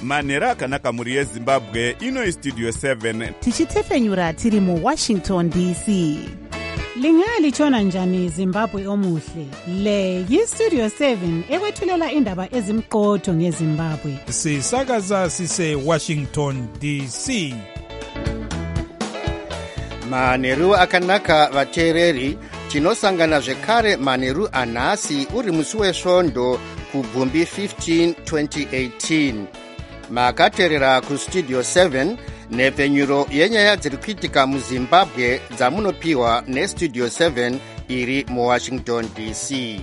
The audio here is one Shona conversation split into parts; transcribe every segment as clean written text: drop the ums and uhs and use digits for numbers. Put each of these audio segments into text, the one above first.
manheru akanaka mhuri yezimbabwe. Ino Studio 7 tichitefenyura tiri muWashington DC. Lingalitshona njani Zimbabwe omuhle? Le yiStudio 7 ekwethulela indaba ezimqotho ngeZimbabwe. Sisakaza sise Washington DC. Manheru akanaka vateereri, tinosangana zvekare manheru anhasi uri musi wesvondo kuGumbi 15 2018. Makateerera kuStudio 7 nepfenyuro yenyaya dziri kuitika muZimbabwe dzamunopiwa neStudio 7 iri muWashington DC.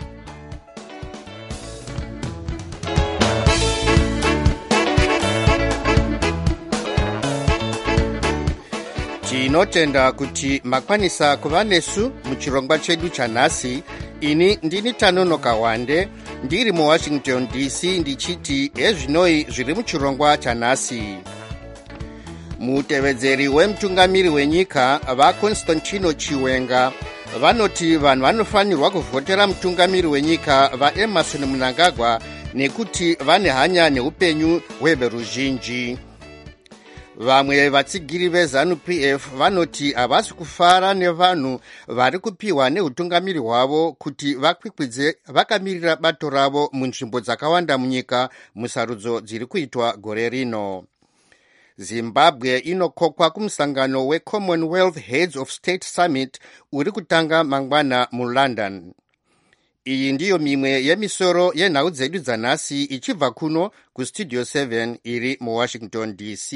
Tinotenda kuti makwanisa kuva nesu muchirongwa chedu chanhasi. Ini ndini Tanonoka Wande, ndiri muWashington DC ndichiti ezvinoi zviri muchirongwa chanhasi. Mutevedzeri wemutungamiri wenyika vaConstantino Chiwenga vanoti vanhu vanofanirwa kuvhotera mutungamiri wenyika vaEmmerson Mnangagwa nekuti vane hanya neupenyu hweveruzhinji. Vamwe vatsigiri veZANU-PF vanoti havasi kufara nevanhu vari kupiwa neutungamiri hwavo kuti vakwikwidze vakamirira bato ravo munzvimbo dzakawanda munyika musarudzo dziri kuitwa gore rino. Zimbabwe inokokwa kumusangano weCommonwealth Heads of State Summit uri kutanga mangwana muLondon. Iyi ndiyo mimwe yemisoro yenhau dzedu dzanhasi ichibva kuno kuStudio 7 iri muWashington DC.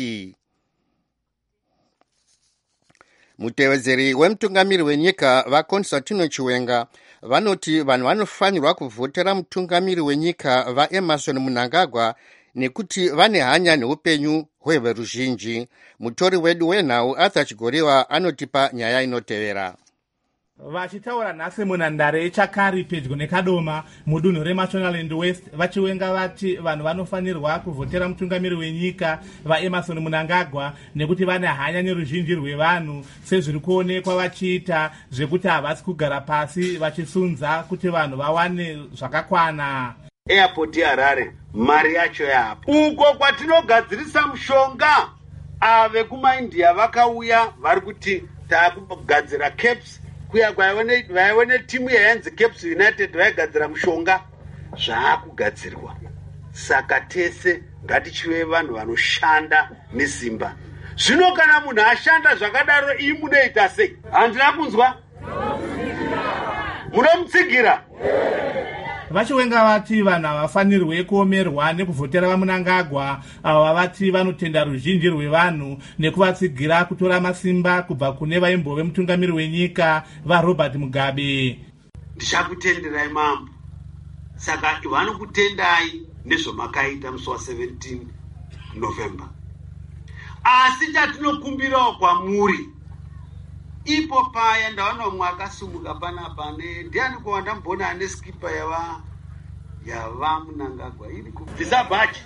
Mutevedzeri wemutungamiri wenyika vaConstantino Chiwenga vanoti vanhu vanofanirwa kuvhotera mutungamiri wenyika vaEmmerson Mnangagwa nekuti vane hanya neupenyu hweveruzhinji. Mutori wedu wenhau Arthur Chigoriwa anotipa nyaya inotevera. Vachitaura nhasi munhandare yeChakari pedyo neKadoma mudunhu reMashonaland West, vachiwenga vati vanhu vanofanirwa kuvhotera mutungamiri wenyika vaEmmerson Mnangagwa nekuti vane hanya neruzhinji rwevanhu sezviri kuonekwa vachiita zvekuti havasi kugara pasi vachisunza kuti vanhu vawane zvakakwana. Airport yaHarare mari yacho yapo. Uko kwatinogadzirisa mushonga, ave kumaIndia vakauya vari kuti taakugadzira caps. Kuya kwaione timu yayanzi Caps United vaigadzira mushonga zvaakugadzirwa. Saka tese ngatichive vanhu vanoshanda nesimba. Zvino kana munhu ashanda zvakadaro iyi munoita sei? Handina kunzwa? Munomutsigira? Vachiwenga vati vanhu havafanirwe kuomerwa nekuvhotera vaMnangagwa, ava vati vanotenda ruzhinji rwevanhu nekuvatsigira kutora masimba kubva kune vaimbove mutungamiri wenyika vaRobert Mugabe. Ndichakutenderai mambo, saka vanokutendai nezvamakaita musi wa17 November. Asi chatinokumbirawo kwamuri, ipo paya ndaona umwe akasumuka panapa ndiani kuva ndambona ane skipa yava Mnangagwa iri kubvisa bhachi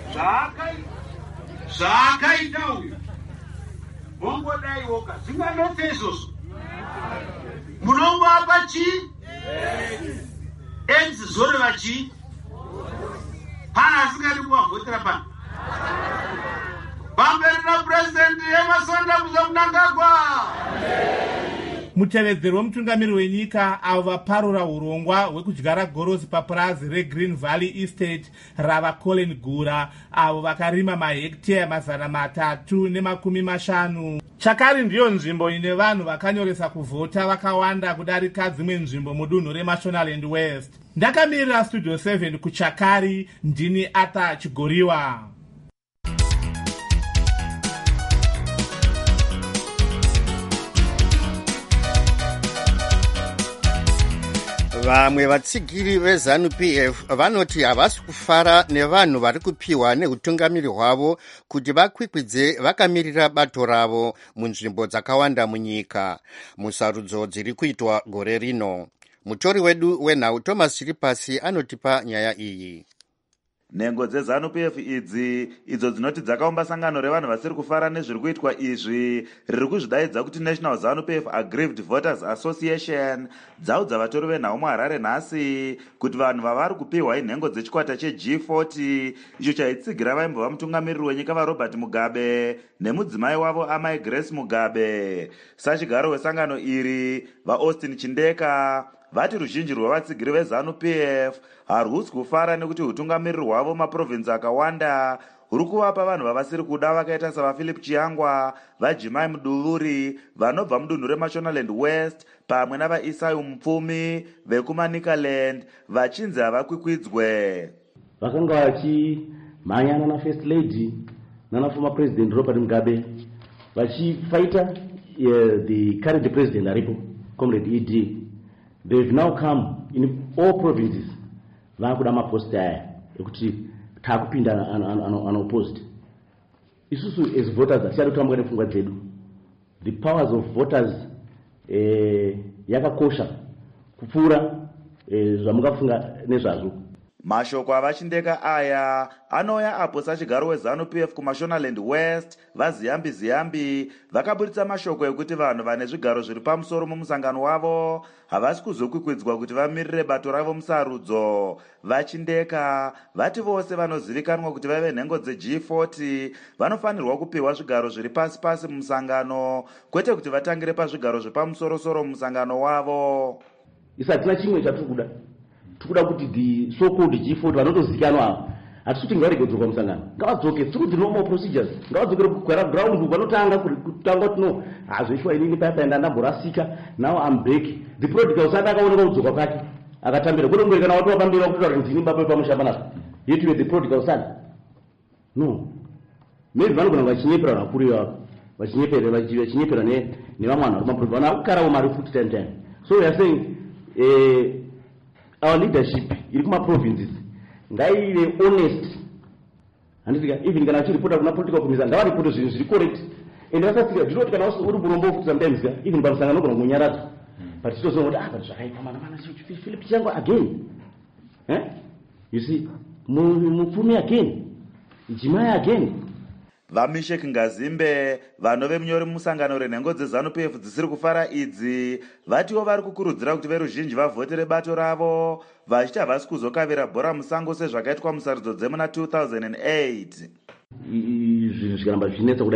zvaakaita uyu mongodaiwoka zvinganetse izvozvo munomboapa chii enzi zoreva chii pana asingadi kuvavhotera pano pamberi naPurezidendi Emmerson Mnangagwa. Mutevedzeri wemutungamiri wenyika avo vaparura urongwa hwekudyara gorosi papurazi reGreen Valley Estate rava Colin Gura, avo vakarima mahekteya 350. Chakari ndiyo nzvimbo ine vanhu vakanyoresa kuvhota vakawanda kudarika dzimwe nzvimbo mudunhu reMashonaland West. Ndakamirira Studio 7 kuChakari, ndini Arthur Chigoriwa. Vamwe vatsigiri veZANU-PF vanoti havasi kufara nevanhu vari kupiwa neutungamiri hwavo kuti vakwikwidze vakamirira bato ravo munzvimbo dzakawanda munyika musarudzo dziri kuitwa gore rino. Mutori wedu wenhau Thomas Chiripasi anotipa nyaya iyi. Nhengo dzeZANU-PF idzi idzo dzinoti dzakaumba sangano revanhu vasiri kufara nezviri kuitwa izvi riri kuzvidaidza kuti National ZANU-PF Aggrieved Voters Association dzaudza vatori venhau muHarare nhasi kuti vanhu vavari kupiwa inhengo dzechikwata cheG40 icho chaitsigira vaimbova mutungamiriri wenyika vaRobert Mugabe nemudzimai wavo amai Grace Mugabe. Sachigaro wesangano iri vaAustin Chindeka vati ruzhinji rwavatsigiri veZANU-PF harwusi kufara nekuti utungamiriri hwavo maprovinsi akawanda huri kuvapa vanhu vavasiri kuda vakaita savaPhilip Chiyangwa, vaJimai Muduvuri vanobva mudunhu reMashonaland West pamwe navaIsai Mupfumi vekuManicaland vachinzi havakwikwidzwe. Vakanga vachimhanya nana First Lady nana former President Robert Mugabe vachifighta the current president aripo Comrade ED. They've now come in all provinces vakuda maposti aya ekuti takupinda unopposed. Isusu as voters asiari kutambwa nepfungwa dzedu. The powers of voters yakakosha kupfuura zvamungafunga nezvazvo. Mashoko avachindeka aya anouya apo sachigaro weZANU-PF kuMashonaland West vaZiyambi vakaburitsa mashoko ekuti vanhu vane zvigaro zviri pamusoro mumusangano wavo havasi kuzokwikwidzwa kuti vamirire bato ravo musarudzo. Vachindeka vati vose vanozivikanwa kuti vave nhengo dzeG40 vanofanirwa kupiwa zvigaro zviri pasi mumusangano kwete kuti vatangire pazvigaro zvepamusoro mumusangano wavo. Isatina chimwe chatikuda tikuda kuti the so-called G40 vanotozikanwa hatisuti ngavarege kudzoka musangano ngavadzoke tikuti normal procedures ngavadzokere kukwera ground vanotanga kutanga kuti no hazvoishwa inini paipaenda ndamborasika now I'm back. The prodigal son akaoneka kudzoka kwake akatambira kuti ngoikana watu wakambira kuti tauri ndini baba pamushamba naso yet you the prodigal son no maybe vanogona vachinyepera vakuru ivavo vachinyepera nevamwe vanhu vari maprodigal vanhu akukarawo mari futi time. So we are saying our leadership iri kumaprovinces ngaive honest. Handisika even kana achiripota kuna political commission ngavaripote zvinhu zviri correct ende vasasika ndinoti kana uri murombo futi sometimes even pamusangano nogona kunyaradza but titozona kuti but zvakaipa mana Philip Chiyangwa again you see Mupfumi again Jimai again. VaMishek Ngazimbe vanove munyori mumusangano renhengo dzeZANU-PF dzisiri kufara idzi vatiwo vari kukurudzira kuti veruzhinji vavhotere bato ravo vachiti havasi kuzokavira bhora musango sezvakaitwa musarudzo dzemuna 2008. Zvinhu zvikaramba zvichinetsa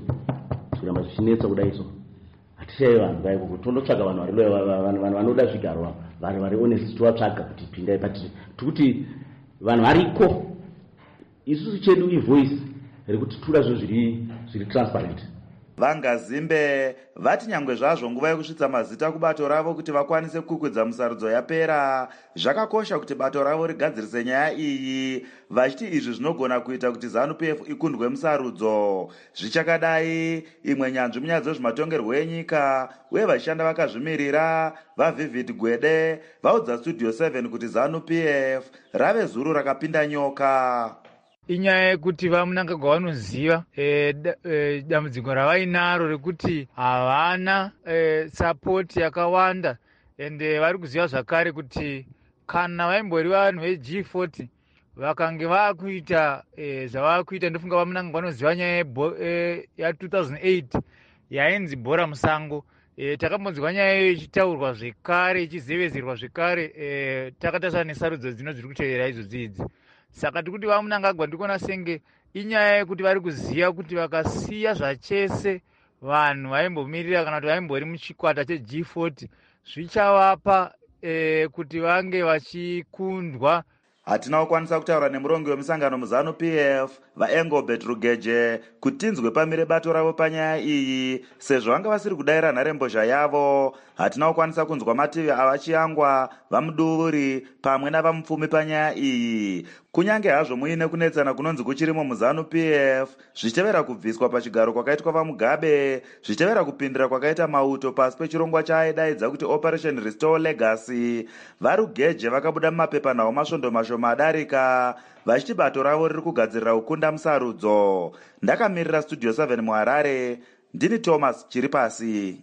kudai so hatishayi vanhu vaiko kuti tondotsvaga vanhu vanoda zvigaro vari honest tovatsvaga kuti pindai patiri tikuti vanhu variko isusu chedu ivoice rekuti tura zvinhu zviri transparent. VaNgazimbe vati nyangwe zvazvo nguva yekusvitsa mazita kubato ravo kuti vakwanise kukwidza musarudzo yapera zvakakosha kuti bato ravo rigadzirise nyaya iyi vachiti izvi zvinogona kuita kuti ZANU-PF ikundwe musarudzo. Zvichakadai imwe nyanzvi munyaya dzezvematongerwo enyika uye vachishanda vakazvimirira vaVivid Gwede vaudza Studio 7 kuti ZANU-PF rave zuru rakapinda nyoka. Inyaya yekuti vaMunangagwa vanoziva dambudziko ravainaro rekuti havana support yakawanda ende vari kuziva zvakare kuti kana vaimbori vanhu veG40 vakange vakuita zvavakuita ndofunga vaMunangagwa vanoziva nyaya ya2008 yainzi bhora musango. Takambonzwa nyaya iyo ichitaurwa zvekare ichizevezerwa zvekare takatarisa nesarudzo dzino dziri kutevera idzodzi idzi. Saka tikuti vaMunangagwa ndikuona senge inyaya yekuti vari kuziva kuti vakasiya zvachese vanhu vaimbomirira kana kuti vaimbori muchikwata cheG40 zvichavapa kuti vange vachikundwa. Hatina kukwanisa kutaura nemurongi wemusangano muZANU-PF vaEngobert Rugeje kuti tinzwe pamire bato ravo panyaya iyi sezvo vanga vasiri kudayira nharembozha yavo. Hatina kukwanisa kunzwa mativi avaChiyangwa, vaMuduvuri pamwe navaMupfumi panyaya iyi. Kunyange hazvo muine kunetsana kunonzi kuchirimo muZANU-PF zvichitevera kubviswa pachigaro kwakaitwa vaMugabe zvichitevera kupindira kwakaita Mauto pasi pechirongwa chaaidaidza kuti Operation Restore Legacy. VaRugeje vakabuda mumapepanhau masvondo mashoma adarika vachiti bato ravo riri kugadzirira kukunda musarudzo. Ndakamirira Studio 7 muHarare ndini Thomas Chiripasi.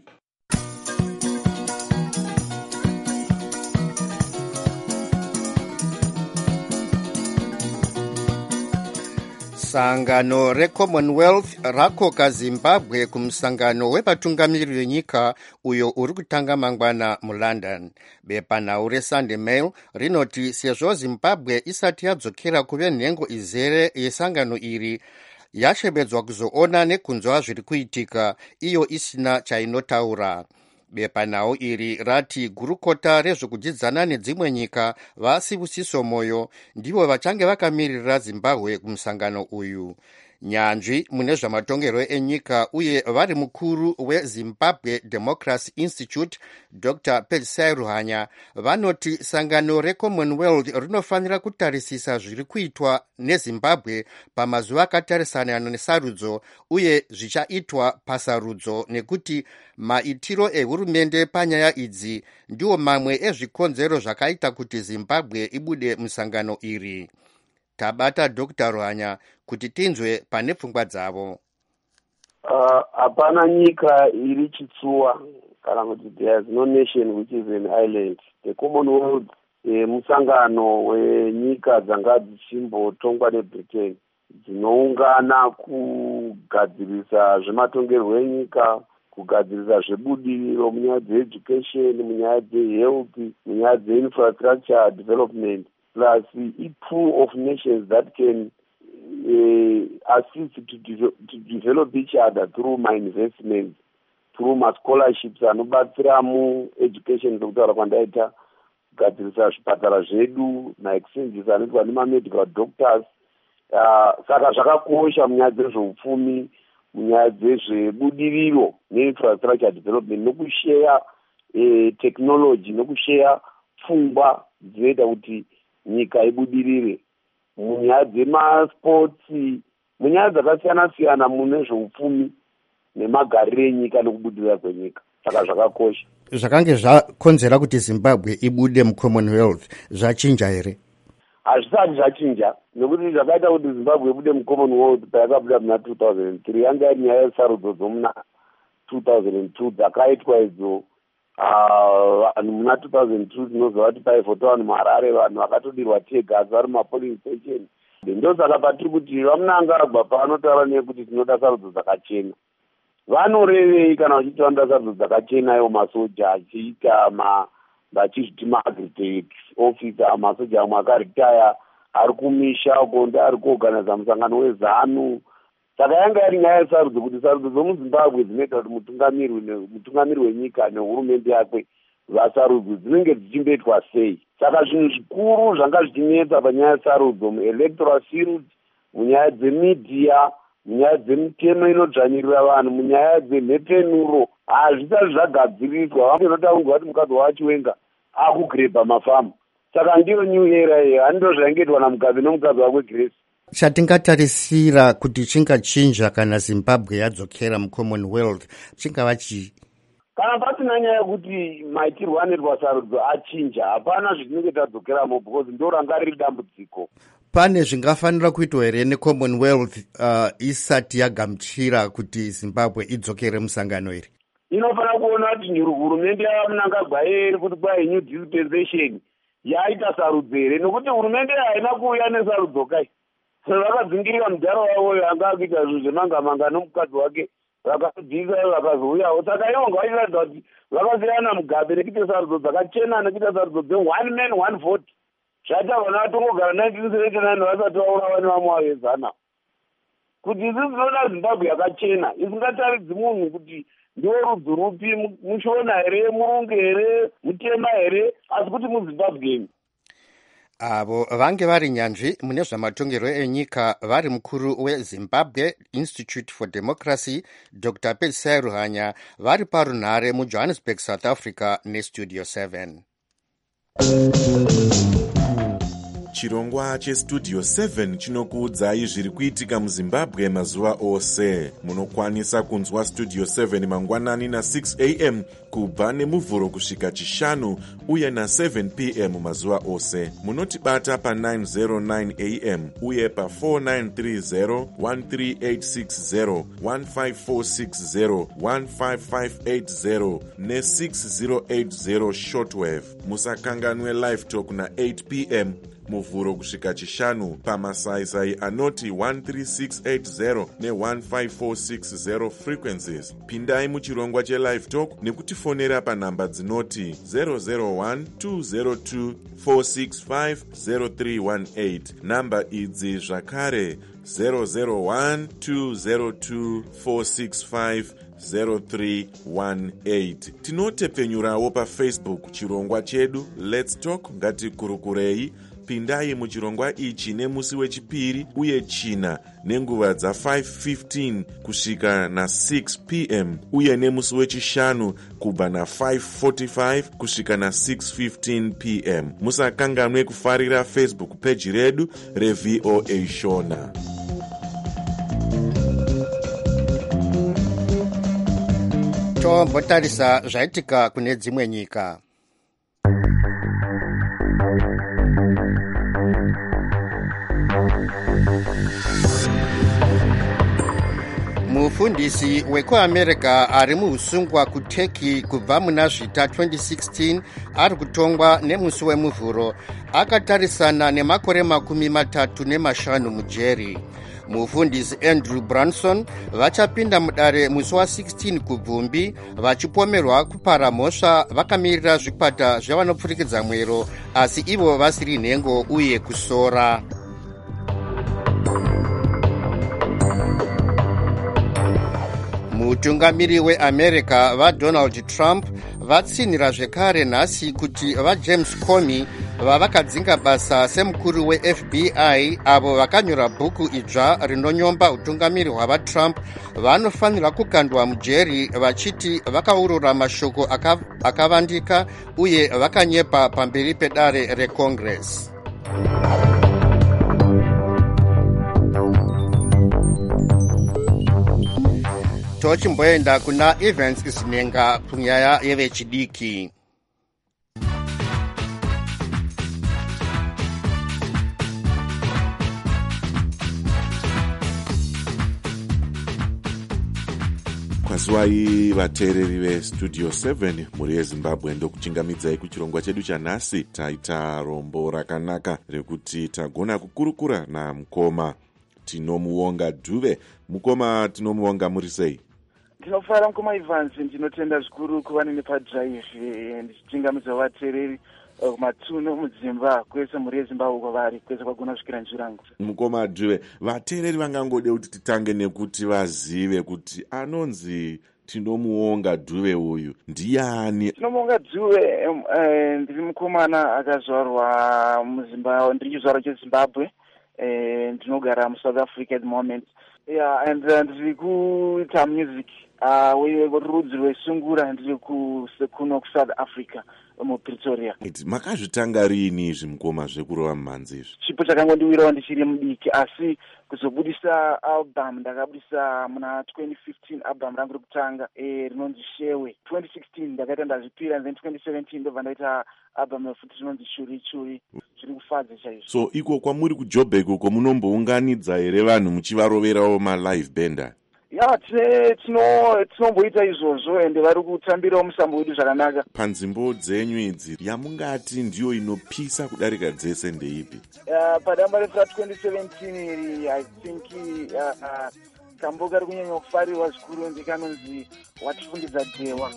sangano recommonwealth rakoka zimbabwe kumusangano wevatungamiri venyika uyo uri kutanga mangwana mulondon. bepanhau resunday mail rinoti sezvo zimbabwe isati yadzokera kuve nhengo izere yesangano iri, yashevedzwa kuzoona nekunzwa zviri kuitika iyo isina chainotaura. bepanhau iri rati gurukota rezvekudyidzana nedzimwe nyika vaSibusiso Moyo ndivo vachange vakamirira zimbabwe kumusangano uyu. nyanzvi mune zvamatongerwo enyika uye vari mukuru weZimbabwe Democracy Institute Dr. Pelsai Ruhanya vanoti sangano recommonwealth rinofanira kutarisisa zviri kuitwa nezimbabwe pamazuva akatarisana nesarudzo uye zvichaitwa pasarudzo, nekuti maitiro ehurumende panyaya idzi ndiwo mamwe ezvikonzero zvakaita kuti zimbabwe ibude musangano iri. Tabata Dr. Ruhanya kuti tinzwe pane pfungwa dzavo. Hapana nyika iri chitsuwa kana kuti there is no nation which is an island. The Commonwealth musangano wenyika dzanga dzichimbotongwa neBritain dzinoungana kugadzirisa zvematongerwo enyika, kugadzirisa zvebudiriro munyaya dzeeducation, munyaya dzehealth, munyaya dzeinfrastructure development, plus a pool of nations that can assist to develop each other through my investments, through my scholarships anobatsira mu-education sekutaura kwandaita, kugadzirisa zvipatara zvedu, ma-exchanges anoitwa nema-medical doctors. Saka zvakakosha munyaya dzezveupfumi, munyaya dzezvebudiriro neinfrastructure development, nokushare technology, nokushare pfungwa dzinoita kuti nyika ibudirire munyaya dzemasports, munyaya dzakasiyana-siyana mune zveupfumi nemagariro enyika nokubudirira kwenyika. Saka zvakakosha. Zvakange zvakonzera kuti Zimbabwe ibude muCommonwealth zvachinja here? Hazvisati zvachinja, nekuti zvakaita kuti Zimbabwe ibude muCommonwealth payakabuda muna 2003 yanga iri nyaya yesarudzo dzomuna 2002 dzakaitwa idzo. Vanhu muna 2002 tinozova kuti paivhota vanhu muHarare, vanhu vakatodirwa tegas vari mumapolling station. Ndosaka patiri kuti vaMunangagwa pavanotaura nekuti tinoda sarudzo dzakachena, vanorevei kana vachiti vanoda sarudzo dzakachena? Ivo masoja achiita vachizviti maagritech officer, masoja amwe akaritaya ari kumisha uko ari kuorganiza musangano weZANU. Saka yanga yari nyaya yesarudzo kuti sarudzo dzomuZimbabwe dzinoita kuti mutungamiri wenyika nehurumende yakwe vasarudzo dzinenge dzichimboitwa sei. Saka zvinhu zvikuru zvanga zvichinetsa panyaya yesarudzo muelectoral field, munyaya dzemedia, munyaya dzemitemo inodzvanyirira vanhu, munyaya dzemhepenuro, hazvisati zvagadziriswa. Vanotaurwa kuti mukadzi waChiwenga akugrebha mafamu. Saka ndiyo new era iyo, handizvo zvaingeitwa namukadzi nomukadzi wake Grace. Chatingatarisira kuti chingachinja kana Zimbabwe yadzokera muCommonwealth chingava chii? Kana pasina nyaya yekuti maitirwo anoitwa sarudzo achinja, hapana zvitinenge tadzokeramo, because ndo ranga riri dambudziko. Pane zvingafanira kuitwa here neCommonwealth isati yagamuchira kuti Zimbabwe idzokere musangano iri? Inofanira kuona kuti hurumende yavaMunangagwa iri kuti kwai new dispensation yaita sarudzo here, nokuti hurumende haina kuuya nesarudzo kai. Vakadzingirira mudhara wavoyo anga akuita zvinhu zvemangamanga nomukadzi wake, vakadzika vakazouyawo. Saka ivo ngavachiratidza kuti vakasiyana mugabe nekuita sarudzo dzakachena, nekuita sarudzo dze1 man 1 vote. Zvaita vana vatongogara 1979 vasati vaura vane vamwe vavezana. Kuti isi dzinoda Zimbabwe yakachena, isingataridzi munhu kuti ndiwo rudzi rupi, mushona here, murungu here, mutema here, asi kuti muZimbabwe. Avo vange vari nyanzvi mune zvamatongerwo enyika vari mukuru weZimbabwe Institute for Democracy Dr. Pelsai Ruhanya vari parunhare muJohannesburg, South Africa neStudio 7. Chirongwa cheStudio 7 chinokuudzai zviri kuitika muZimbabwe mazuva ose. Munokwanisa kunzwa Studio 7 mangwanani na6 am kubva nemuvhuro kusvika chishanu uye na7 pm mazuva ose. Munotibata pa909 am uye pa4930, 13860, 15460, 15580 ne6080 shortwave. Musakanganwe live talk na8 pm muvhuro kusvika chishanu pamasaisai anoti 13680 ne15460 frequencies. Pindai muchirongwa chelive talk nekutifonera panhamba dzinoti 001-202-465-0318. Namba idzi zvakare 001-202-465-0318. Tinotepfenyurawo paFacebook chirongwa chedu Let's Talk ngatikurukurei. Pindai muchirongwa ichi nemusi wechipiri uye china nenguva dza5:15 kusvika na6 p.m. uye nemusi wechishanu kubva na5:45 kusvika na6:15 p.m. Musakanganwe kufarira Facebook page redu reVOA Shona. Tombotarisa zvaitika kune dzimwe nyika. Mufundisi wekuAmerica ari muusungwa kuTurkey kubva muna zvita 2016 ari kutongwa nemusi wemuvhuro akatarisana nemakore 35 mujeri. Mufundisi Andrew Branson vachapinda mudare musi wa16 kubvumbi vachipomerwa kupara mhosva vakamirira zvikwata zvavanopfurikidza mwero asi ivo vasiri nhengo uye kusora. Mutungamiri weAmerica vaDonald Trump vatsinhira zvekare nhasi kuti vaJames Comey vavakadzinga basa semukuru weFBI avo vakanyora bhuku idzva rinonyomba utungamiri hwavaTrump vanofanira kukandwa mujeri vachiti vakaurura mashoko akavandika uye vakanyepa pamberi pedare reCongress. Tochimboenda kuna Evans Isinenga kunyaya yevechidiki. Kwazwai vateereri vestudio 7 muri yeZimbabwe ndokuchingamidzai kuchirongwa chedu chanhasi. Taita rombo rakanaka rekuti tagona kukurukura namukoma. Tinomuonga Dhuve. Mukoma, tinomuonga muri sei? Ndinofara mukoma Evans, ndinotenda zvikuru kuva nene padrive ndichichingamidza vateereri kumatsuno mudzimba kwese muri yeZimbabwe kwavari kwese kwagona kusvikira njirangu. Mukoma Dhuve, vateereri vangangode kuti titange nekuti vazive kuti anonzi tinomuonga Dhuve uyu ndiani? Tinomuonga Dhuve ndiri mukomana akazvarwa muZimbabwe, ndiri chizvarwa cheZimbabwe. Ndinogara muSouth Africa at the moment. Yeah, and ndiri kuita music werudzi rwesungura ndiri kuno kuSouth Africa muPretoria. Makazvitanga rini izvi mukoma zvekurova mumhanzi izvi? Chipo chakangondiwirawo ndichiri mudiki asi kuzobudisa album ndakabudisa muna 2015 album rangu rekutanga rinonzi Shewe. 2016 ndakaita ndazvipira and then 2017 ndobva ndaita album futi rinonzi Churi Churi. Zviri kufadza chaizvo. So iko kwamuri kuJoburg uko munombounganidza here vanhu muchivaroverawo malive band? Ya, tinomboita izvozvo ende vari kutambirawo musambo wedu zvakanaka. Panzvimbo dzenyu idzi yamungati ndiyo inopisa kudarika dzese ndeipi? Padamba retra 2017 iri I think kambo kari kunyanya kufarirwa zvikuru ndikanonzi watifungidza Dhewa.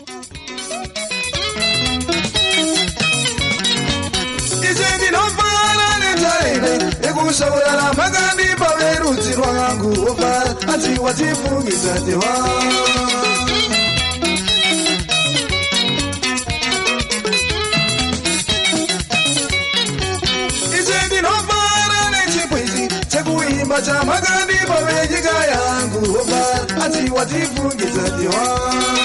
Ichi ndinofara nenzarire yekushaurana makandipa verudzi rwangu ofara ati watifungidza Dhewa. Ichi ndinofara nechipwisi chekuimba chamakandipa venyika yangu ofara ati watifungidza Dhewa.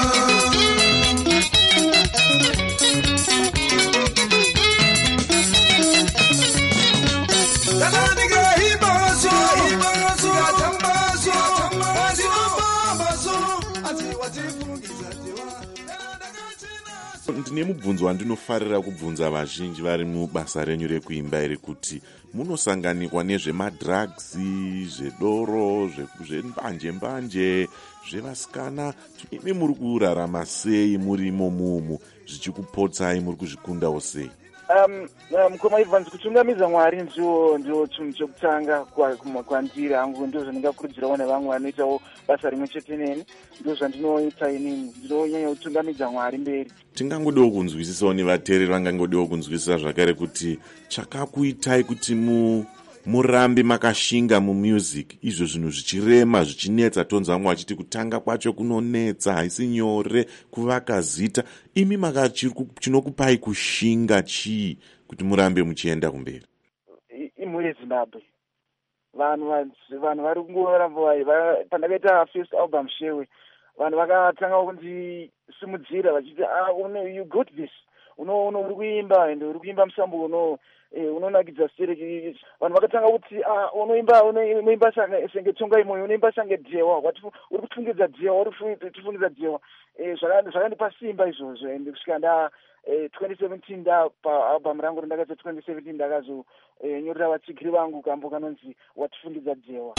Ndine mubvunzo wandinofarira kubvunza vazhinji vari mubasa renyu rekuimba iri kuti munosanganikwa nezvemadrugs, zvedoro, zvembanje, zvevasikana. Imi muri kurarama sei murimo mumu? Zvichikupotsai muri kuzvikundawo sei? mukoma Evans, kutungamidza Mwari ndio chinhu chokutanga kwandiri hangu, ndio zvandingakurudzirawo nevamwe vanoitawo basa rimwe chete neni, ndio zvandinoita inini, ndinonyanya kutungamidza Mwari mberi. Tingangodiwo kunzwisisawo nevateereri vangangodiwo kunzwisisa zvakare kuti chakakuitai kuti murambe makashinga mumusic, izvo zvinhu zvichirema zvichinetsa. tonzwa vamwe vachiti kutanga kwacho kunonetsa, haisi nyore kuvaka zita. imi chinokupai kushinga chii kuti murambe muchienda kumberi? Imhuri yeZimbabwe, vanhu vari kungoramba pandakaita first album Shewe, vanhu vakatanga kundisimudzira vachiti you got this, uri kuimba ende uri kuimba musambo unonakidza stereki. Vanhu vakatanga kuti unoimba senge tsonga imoyo, unoimba sange dhewa, uri kutungidza dhewa, uri kutungidza dhewa. Zvakandipa simba izvozvo, ende kusvika 2017 ndapaalbum rangu randakaita 2017 ndakazonyorera vatsigiri vangu kambo kanonzi watifungidza dhewa.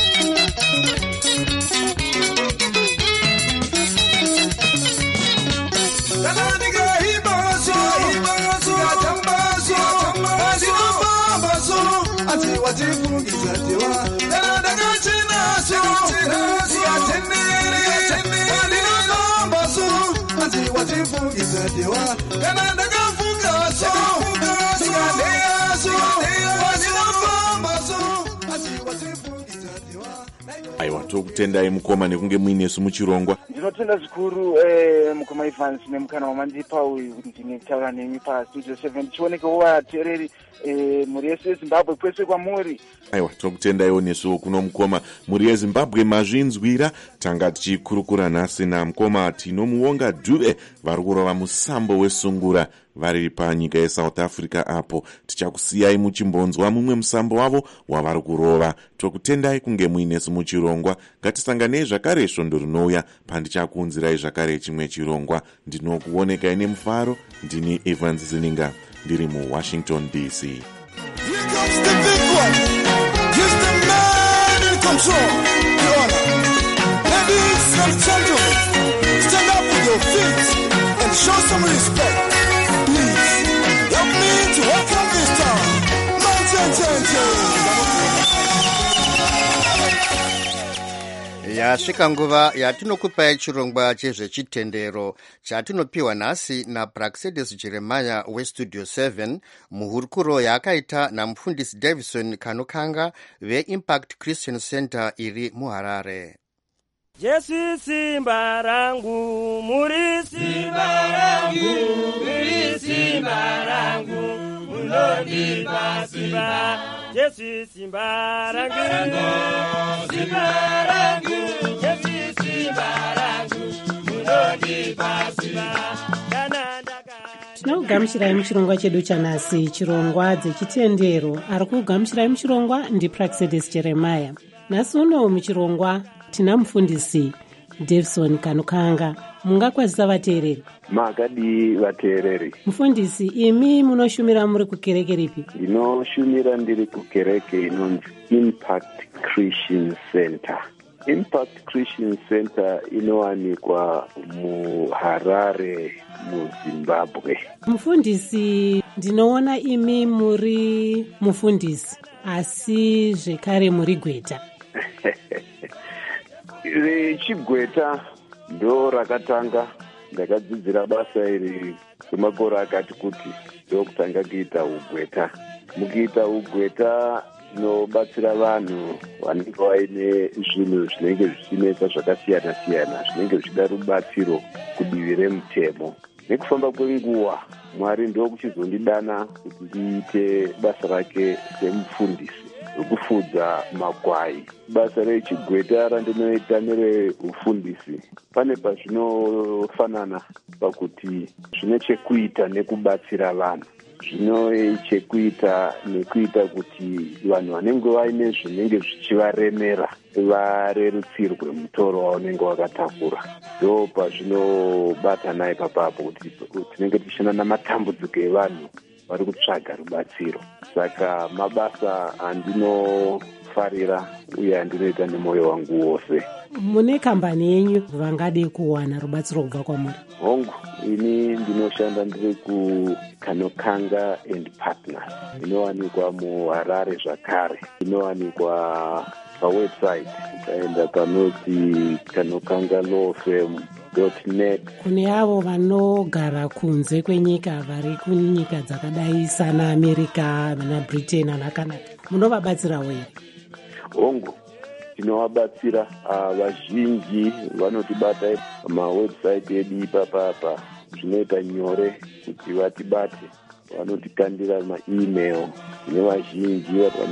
Aiwa, tokutendai mukoma nekunge muinesu muchirongwa. Ndinotenda zvikuru mukoma Evans nemukana wamandipa uyu kuti ndinetaura nemi pastudio 7 chionekawo vateereri mhuri yese yeZimbabwe kwese kwamuri. Aiwa, tokutendaiwo nesuwo kuno mukoma. Mhuri yeZimbabwe mazvinzwira, tanga tichikurukura nhasi namukoma Tinomuwonga Dube vari kurova musambo wesungura vari panyika yeSouth Africa. Apo tichakusiyai muchimbonzwa mumwe musambo wavo wavari kurova. Tokutendai kunge muinesu muchirongwa. Ngatisanganei zvakare svondo rinouya pandichakuunzirai zvakare chimwe chirongwa. Ndinokuonekai nemufaro. Ndini Evans Zininga ndiri muWashington DC. Here comes the big one. He's the man in control. The honor. Ladies and gentlemen, stand up with your feet and show some respect. Please, help me to welcome this town. Yasvika nguva yatinokupai chirongwa chezvechitendero chatinopiwa nhasi naPraxedis Jeremiah weStudio 7 muhurukuro yaakaita namufundisi Davison Kanukanga veImpact Christian Center iri muHarare. Jesu simba rangu, muri simba rangu, muri simba rangu, munondipa simba. Jesu simba rangu, simba rangu, Jesu simba rangu, munondipa simba. Tinokugamuchirai muchirongwa chedu chanhasi, chirongwa dzechitendero. Ari kugamuchirai muchirongwa ndiPraxedis Jeremiah. Nhasi uno muchirongwa tina mufundisi Davison Kanukanga. Mungakwazisa vateereri? Makadi vateereri. Mufundisi, imi munoshumira muri kukereke ripi? Ndinoshumira ndiri kukereke inonzi Impact Christian Center. Impact Christian Center inowanikwa muHarare muZimbabwe. Mufundisi, ndinoona imi muri mufundisi asi zvekare muri gweta. Chigweta ndo rakatanga ndakadzidzira basa iri kwemakore akati kuti ndokutanga kuita ugweta. Mukuita ugweta tinobatsira vanhu vanenge vaine zvinhu zvinenge zvichinetsa zvakasiyana siyana zvinenge zvichida rubatsiro kudivi remutemo. Nekufamba kwenguva Mwari ndokuchizondidana kuti ndiite basa rake semufundisi wekufudza makwai. Basa rechigweta randinoita nereufundisi pane pazvinofanana pakuti zvine chekuita nekubatsira vanhu, zvino chekuita nekuita kuti vanhu vanenge vaine zvinenge zvichivaremera varerutsirwe mutoro waunenge wakatakura. Ndo pazvinobatana ipapapo kuti tinenge tichishanda namatambudziko evanhu vari kutsvaga rubatsiro. Saka mabasa andinoita ndinofarira uye handinoita nemwoyo wangu wose. Mune kambani yenyu vangade kuwana rubatsiro kubva kwamuri? Hongu, ini ndinoshanda ndiri kuKanokanga and Partners. Inowanikwa muHarare zvakare. Inowanikwa pawebsite ukaenda panoti kanokangalawfirm.net. Kune avo vanogara kunze kwenyika, vari kunyika dzakadai sana America naBritain naCanada, munovabatsira here? Hongu, tinovabatsira. Vazhinji vanotibata pamawebsite edu ipapapa. Zvinoita nyore kuti vatibate. Vanotikandira maemail. Tine vazhinji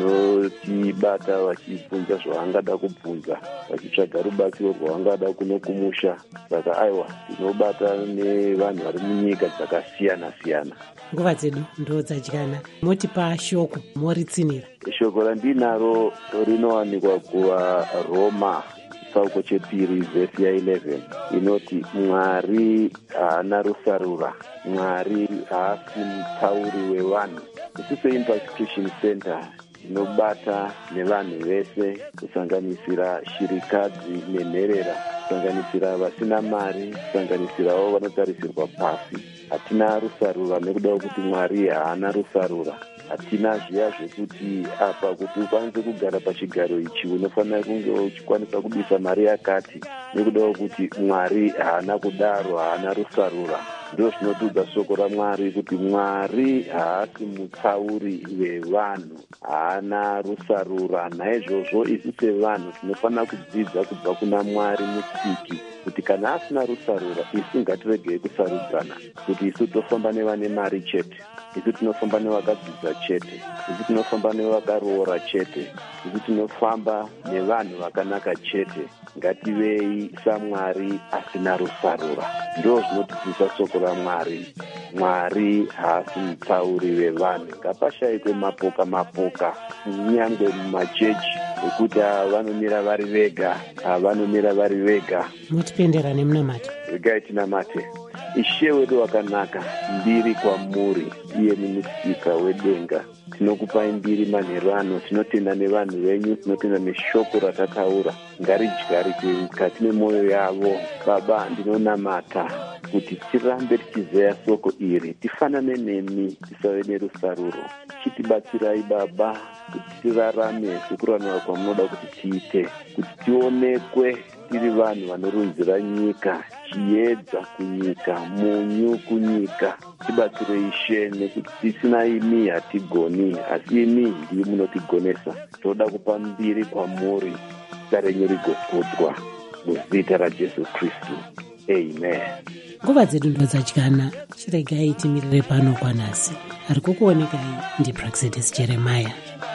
vanotibata vachibvunza zvavangada kubvunza, vachitsvaga rubatsiro rwavangada kunokumusha. Saka aiwa, tinobata nevanhu vari munyika dzakasiyana siyana. Nguva dzedu ndo dzadyana. Motipa shoko moritsinira. Shoko randinaro rinowanikwa kuvaRoma chitsauko chepiri vhesi ya11 inoti Mwari haana rusarura, Mwari haasi mutauri wevanhu. Isu seImpact Christian Center inobata nevanhu vese, kusanganisira shirikadzi nenherera, kusanganisira vasina mari, kusanganisirawo vanotarisirwa pasi. Hatina rusarura nekuda kuti Mwari haana rusarura. Hatina zviya zvekuti apa kuti ukwanise kugara pachigaro ichi unofanira kunge uchikwanisa kubisa mari yakati, nekuda kuti Mwari haana kudaro, haana rusarura. Ndo zvinotudza shoko raMwari kuti Mwari haasi mutsauri wevanhu, haana rusarura. Naizvozvo isu sevanhu tinofanira kudzidza kubva kuna Mwari mutsiki kuti kana asina rusarura, isu ngatiregei kusarudzana, kuti isu tofamba nevane mari chete, isu tinofamba nevakadzidza chete, isu tinofamba nevakaroora chete, isu tinofamba nevanhu vakanaka chete. Ngativei saMwari asina rusarura. Ndo zvinotidzisa shoko raMwari. Mwari haasi mutsauri wevanhu. Ngapashayikwe mapoka nyangwe mumachechi ekuti vanomira vari vega, vanomira vari vega. Mutipendera nemunamata. Regai tinamate. Ishe wedu wakanaka, mbiri kwamuri, iye mumisika wedenga. Tinokupai mbiri manheru ano, tinotenda nevanhu venyu, tinotenda neshoko ratataura. Ngaridyarike mukati memwoyo yavo. Baba, ndinonamata kuti tirambe tichizeya soko iri, tifanane nemi, tisave nerusaruro. Chitibatsirai Baba kuti tirarame sekuranwa kwamunoda kuti tiite, kuti tionekwe tiri vanhu vanorunzira nyika, chiedza kunyika, munyu kunyika. Tibatsire Ishe, nekuti tisina imi hatigoni, asi imi ndiye munotigonesa. Toda kupa mbiri kwamuri, zita renyu rigokudzwa muzita raJesu Kristu. Amen. Nguva dzedu ndo dzadyana. Chiregai timirire pano kwanhasi. Ari kukuonekai ndiPraxedis Jeremiah.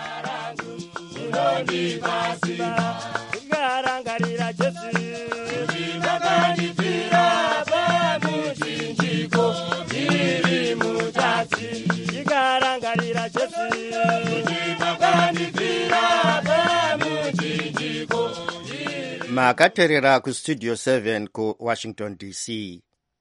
Ngarangarira Jesu ndibakandipira pamuchinjiko iri mutati. Ngarangarira Jesu ndibakandipira pamuchinjiko. Makaterera kuStudio 7 ku Washington DC.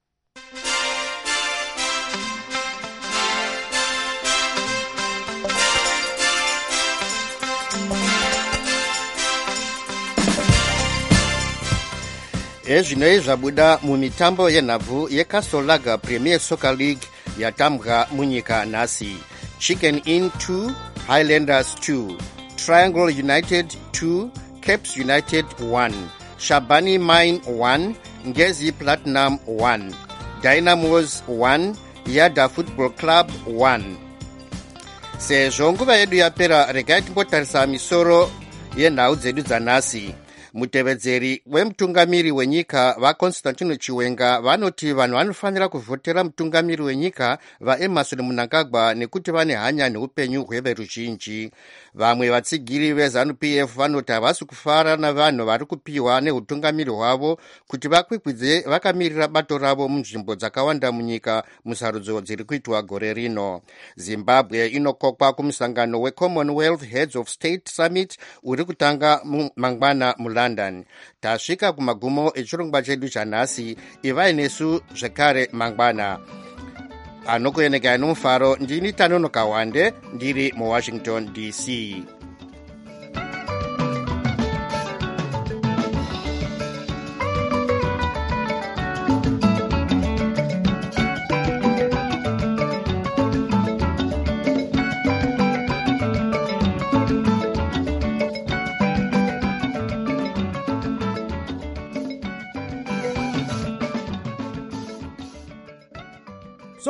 Ezvinoi zvabuda mumitambo yenhabvu yeCastle Lager Premier Soccer League yatambwa munyika nhasi. Chicken Inn 2, Highlanders 2, Triangle United 2, Capes United 1, Shabani Mine 1, Ngezi Platinum 1, Dynamos 1, Yada Football Club 1. Sezvo nguva yedu yapera, regai timbotarisa misoro yenhau dzedu dzanhasi. Mutevedzeri wemutungamiri wenyika vaConstantino Chiwenga vanoti vanhu vanofanira kuvhotera mutungamiri wenyika vaEmmerson Mnangagwa nekuti vane hanya neupenyu hweveruzhinji. Vamwe vatsigiri veZANU-PF vanoti havasi kufara navanhu vari kupiwa neutungamiri hwavo kuti vakwikwidze vakamirira bato ravo munzvimbo dzakawanda munyika musarudzo dziri kuitwa gore rino. Zimbabwe inokokwa kumusangano weCommonwealth Heads of State Summit uri kutanga mangwana muLondon. Tasvika kumagumo echirongwa chedu chanhasi. Ivai nesu zvekare mangwana. Anokuenekai nomufaro. Ndini Tanono Kawande ndiri muWashington DC.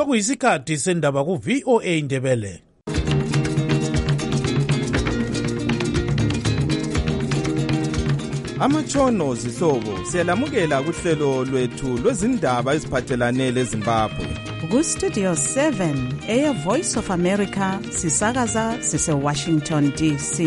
sokuyisikhathi sendaba ku-VOA Ndebele. Amatshono zihlobo siyalamukela kuhlelo lwethu lwezindaba eziphathelane leZimbabwe. Ku-Studio 7 Air Voice of America sisakaza sise-Washington DC.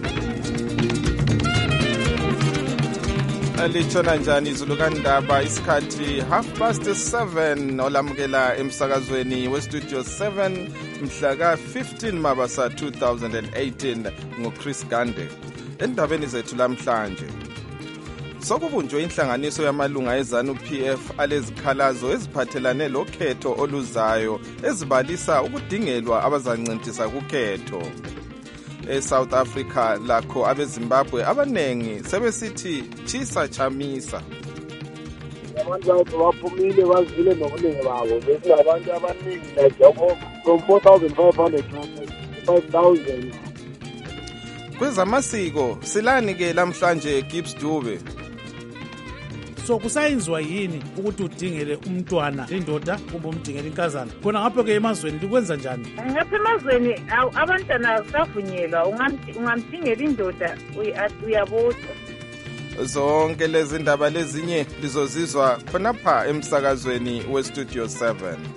Litshona njani izulu kandaba isikhathi 7:30 olamukela emsakazweni we-Studio 7 mhla ka-15 Mabasa 2018 nguChris Gande. Endabeni zethu lamhlanje sokubunjwe inhlanganiso yamalunga eZANU-PF alezikhalazo eziphathelane lokhetho oluzayo ezibalisa ukudingelwa abazancintisa kukhetho. eSouth Africa lakho abeZimbabwe abanengi sebesithi chisa chamisa. Abantu baphumile bazile nobuningi babo besinabantu abaningi from 4,500 to 5,000. Kwezamasiko silani ke lamhlanje Gibbs Dube. So kusayenziwa yini ukuthi udingele umntwana indoda kumbe umdingele inkazana? Khona ngapho ke emazweni likwenza njani? Ngapha emazweni abantwana savunyelwa, ungamdingela indoda uyabotha. Zonke lezi ndaba lezinye lizozizwa khonapha emsakazweni we-Studio 7.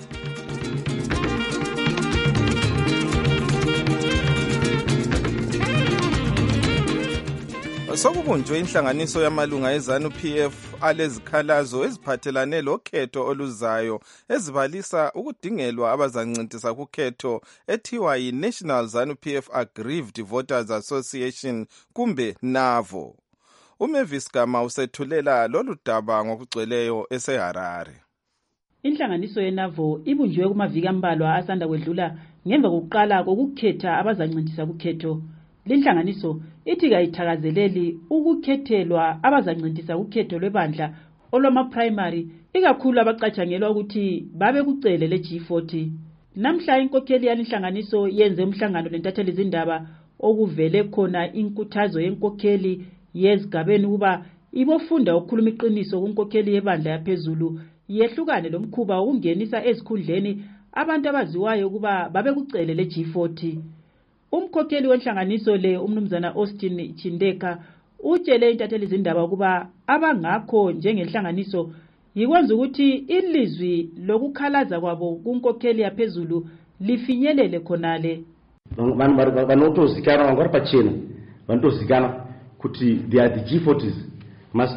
Sokubunjwe inhlanganiso yamalunga eZANU-PF alezikhalazo eziphathelane lokhetho oluzayo ezibalisa ukudingelwa abazancintisa kukhetho ethiwa yi-National ZANU-PF Aggrieved Voters Association kumbe NAVO. Umavis Gama usethulela lolu daba ngokugcweleyo eseHarare. Inhlanganiso yeNAVO ibunjiwe kumaviki ambalwa asanda kwedlula ngemva kokuqala kokukhetha abazancintisa kukhetho. Linhlanganiso ithi kayithakazeleli ukukhethelwa abazancintisa ukhetho lwebandla olwama-primary ikakhulu abacatshangelwa ukuthi babe kucele le-G40. Namhla inkokheli yalinhlanganiso yenze umhlangano lentatheli zindaba okuvele khona inkuthazo yenkokheli yezigabeni ukuba ibofunda ukukhuluma iqiniso kunkokheli yebandla yaphezulu yehlukane lomkhuba wokungenisa ezikhundleni abantu abaziwayo ukuba babe kucele le-G40. Umkhokheli wenhlanganiso le umnumzana Austin Chindeka utshele intatheli zindaba ukuba abangakho njengenhlanganiso yikwenza ukuthi ilizwi lokukhalaza kwabo kunkokheli yaphezulu lifinyelele khonale. Vanotozikana vangari pachena vanotozikana kuti they are the G40s must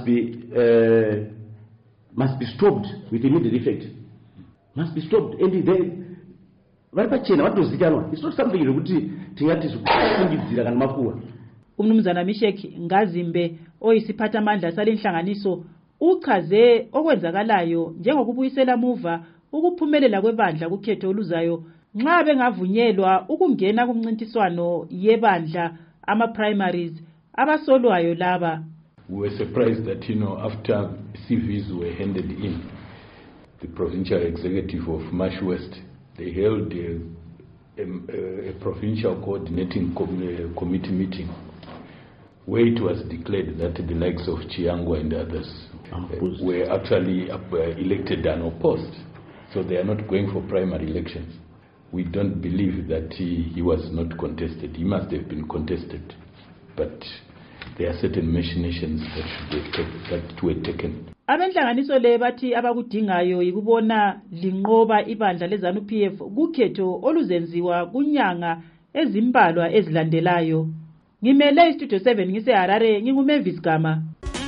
be stopped with immediate effect, must be stopped, and then vari pachena vatozikanwa. It's not something yokuti tingati zikufungidzira kana makuwa. Umnumzana Mishek Ngazimbe oyisiphathamandla salenhlanganiso uchaze okwenzakalayo njengokubuyisela muva ukuphumelela kwebandla kukhetho oluzayo nxa bengavunyelwa ukungena kumncintiswano yebandla ama-primaries abasolwayo laba. We were surprised that, after CVs were handed in, the provincial executive of Marsh West, they held a provincial coordinating committee meeting where it was declared that the likes of Chiangwa and others were actually elected unopposed. So they are not going for primary elections. We don't believe that he was not contested. He must have been contested. But there are certain machinations that were taken. Abenhlanganiso le bathi abakudingayo yikubona linqoba ibandla leZANU-PF kukhetho oluzenziwa kunyanga ezimbalwa ezilandelayo. Ngimele iStudio 7 ngiseHarare nginguMavis Gama.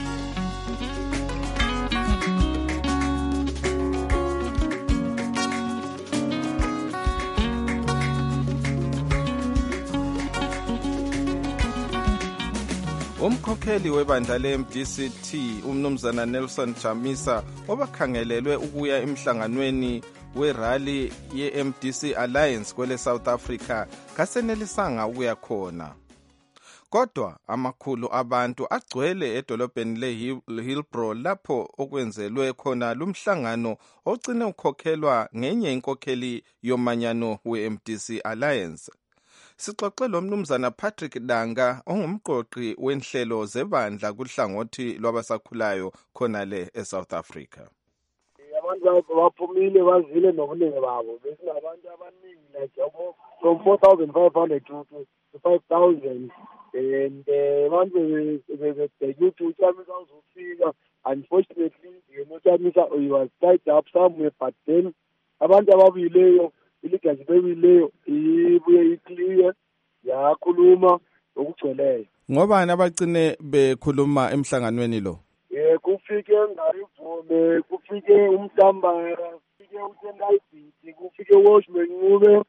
Umkhokheli webandla le-MDCT umnumzana Nelson Chamisa obakhangelelwe ukuya emhlanganweni werally ye-MDC Alliance kwele South Africa kasenelisanga ukuya khona. Kodwa amakhulu abantu agcwele edolobheni le-Hillbrow lapho okwenzelwe khona lumhlangano ogcine ukhokhelwa ngenye inkokheli yomanyano we-MDC Alliance. Sixoxe lo mnumzana Patrick Danga ongumqoqi wenhlelo zebandla kuhlangothi lwabasakhulayo khona le eSouth Africa. abantu baphumile bazile nobuningi babo besinabantu abaningi like from 4,500 to 5,000 and abantu bebheke ukuthi uChamisa uzofika. Unfortunately uChamisa he was tied up somewhere, but then abantu ababuyileyo iligazi bebuyileyo ibuye iclear yakhuluma okugcweleyo. Ngobani abagcine bekhuluma emhlanganweni lo? Kufike Ngarivume, kufike uMtambara, kufike uTendayibhiti, kufike uWashman Ncube,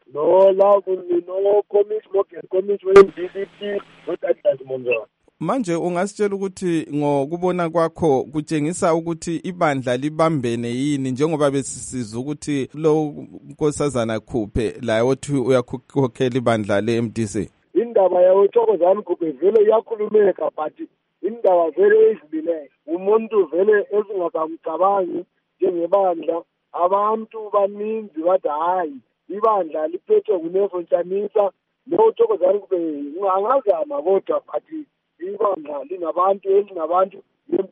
no Commish we-DDP, no-Douglas Monzona. Manje ungasitshela ukuthi ngokubona kwakho kutshengisa ukuthi ibandla libambene yini njengoba besisiza ukuthi lo Nkosazana Khuphe la othi uyakhokhela ibandla le-MDC? Indaba yawo Thokozani Khuphe vele iyakhulumeka, but indaba vele ezibileyo umuntu vele ezingasamcabangi njengebandla. Abantu baninzi bathi hayi ibandla liphethwe nguNelson Chamisa noThokozani Khuphe angazama kodwa but ibandla linabantu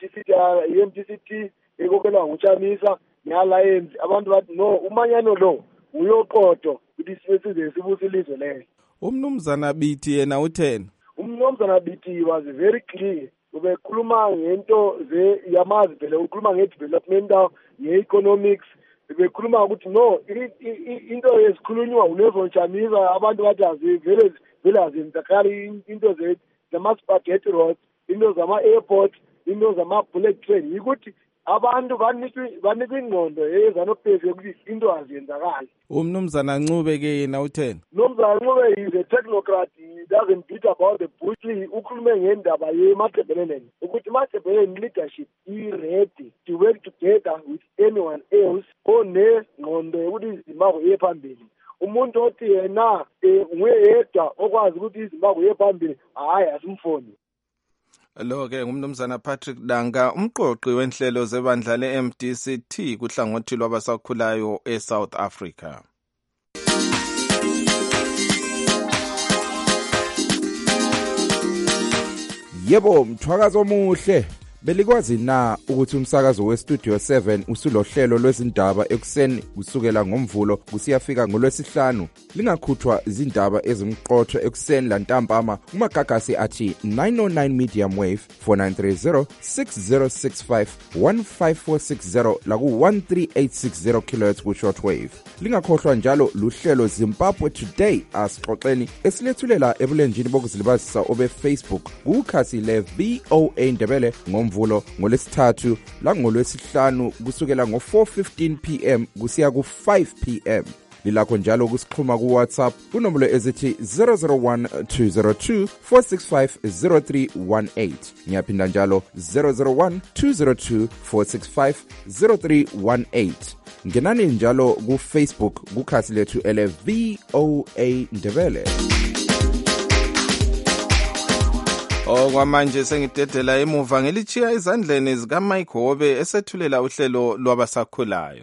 i-MDCT ekhokelwa nguChamisa ne-Alliance. Abantu bathi no, umanyano lo uyoqodo ukuthi size sibuse ilizwe lelo. Umnumzana Biti yena utheni? Umnumzana Biti was very clear. Ubekhuluma ngento yamazi vele, ukhuluma nge-developmental, nge-economics. Ubekhuluma ukuthi no, into ezikhulunywa uNelson Chamisa abantu bathi vele azenzakali into zama-spaghetti roads, into zama-airport, into zama-bullet train. Yikuthi abantu banikwa ingqondo ezanophezu ukuthi into azenzakali. Umnumzana Ncube ke yena utheni? Umnumzana Ncube is a technocrat. He doesn't beat about the bush. Ukhulume ngendaba yeMatabeleland ukuthi Matabeleland leadership i-ready to work together with anyone else onengqondo yokuthi iZimbabwe iyephambili. Umuntu othi yena nguyedwa okwazi ukuthi iZimbabwe iyephambili hayi asimfoni. Lo ke ngumnumzana Patrick Danga, umqoqi wenhlelo zebandla le-MDCT kuhlangothi lwabasakhulayo eSouth Africa. Yebo, mthwakazo omuhle. Belikwazi na ukuthi umsakazo weStudio 7 usulohlelo lwezindaba ekuseni kusukela ngomvulo kusiyafika ngolwesihlanu? Lingakhuthwa izindaba ezimqotho ekuseni lantambama kumagagasi athi 909 medium wave 4930 6065 15460 laku 13860 kHz ku shortwave. Lingakhohlwa njalo luhlelo Zimbabwe Today asixoxeni esilethulela ebulenjini bokuzilibazisa obe Facebook kukhasi le VOA Ndebele ngomvulo ngolesithathu la ngolwesihlanu kusukela ngo-4:15 PM kusiya ku-5 PM. Lilakho njalo ukusixhuma ku WhatsApp kunombolo ezithi 001-202-465-0318. Ngiyaphinda njalo 001-202-465-0318. Ngenani njalo ku Facebook kukhasi lethu ele VOA Ndebele. Okwamanje sengidedela emuva ngelichiya izandleni zika Mike Hobe esethulela uhlelo lwabasakhulayo.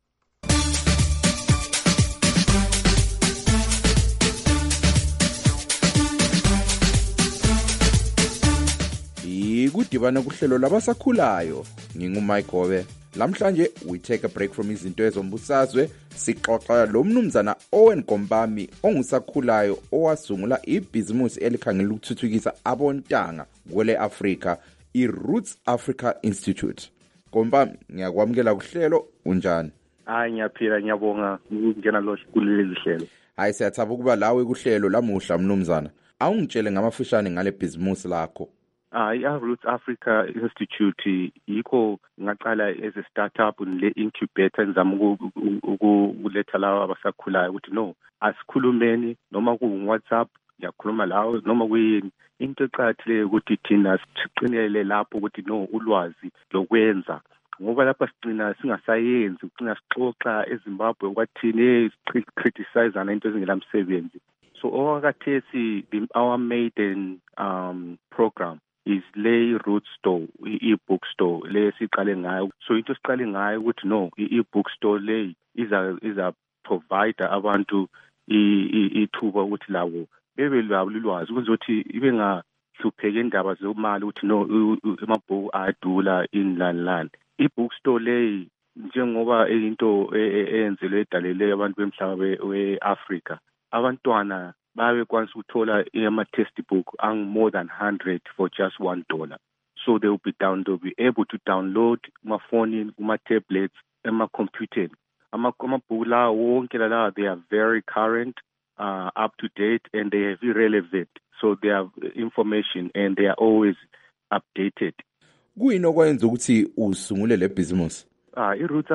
Ikudibana kuhlelo labasakhulayo. Ngingumike Hobe. Lamhlanje we take a break from izinto ezombusazwe sixoxa lo mnumzana Owen Gombami ongusakhulayo owasungula ibhizimusi elikhangela ukuthuthukisa abontanga kwele Africa iRoots Africa Institute. Gombami, ngiyakwamukela kuhlelo, unjani? Hayi ngiyaphila, ngiyabonga ukungena lo kuleli hlelo. Hayi siyathaba ukuba lawe kuhlelo lamuhla mnumzana. Awungitshele ngamafishane ngale bhizimusi lakho. I-Roots Africa Institute yikho ngaqala as a startup le incubator ngizama ukuletha lawa abasakhulayo ukuthi no asikhulumeni noma ku WhatsApp yakhuluma lawo noma kuyini into eqhathile ukuthi thina siqinele lapho ukuthi no ulwazi lokwenza ngoba lapha siqina singasayenzi uqina sixoxa eZimbabwe kwathini criticize ana into ezingelamsebenzi. So okakathesi our maiden program is le root store, e-book store, le siqale ngayo. So into siqale ngayo ukuthi no, e-book store le is a provider abantu ithuba ukuthi lawo bebe labo lwazi ukuthi ibe ngahlupheke indaba zemali ukuthi no amabhuku adula in land. E-book store le njengoba into eyenzelwe edalele abantu bemhlaba we-Africa, abantwana babekwanisa ukuthola ama-textbook more than 100 for just $1. So they'll be able to download kuma-phone, kuma-tablets, ema-computers. Amabhuku lawa wonke lawa, they are very current, up to date, and they are relevant. So they have information and they are always updated. Kuyini okwenza ukuthi usungule le business? I-Roots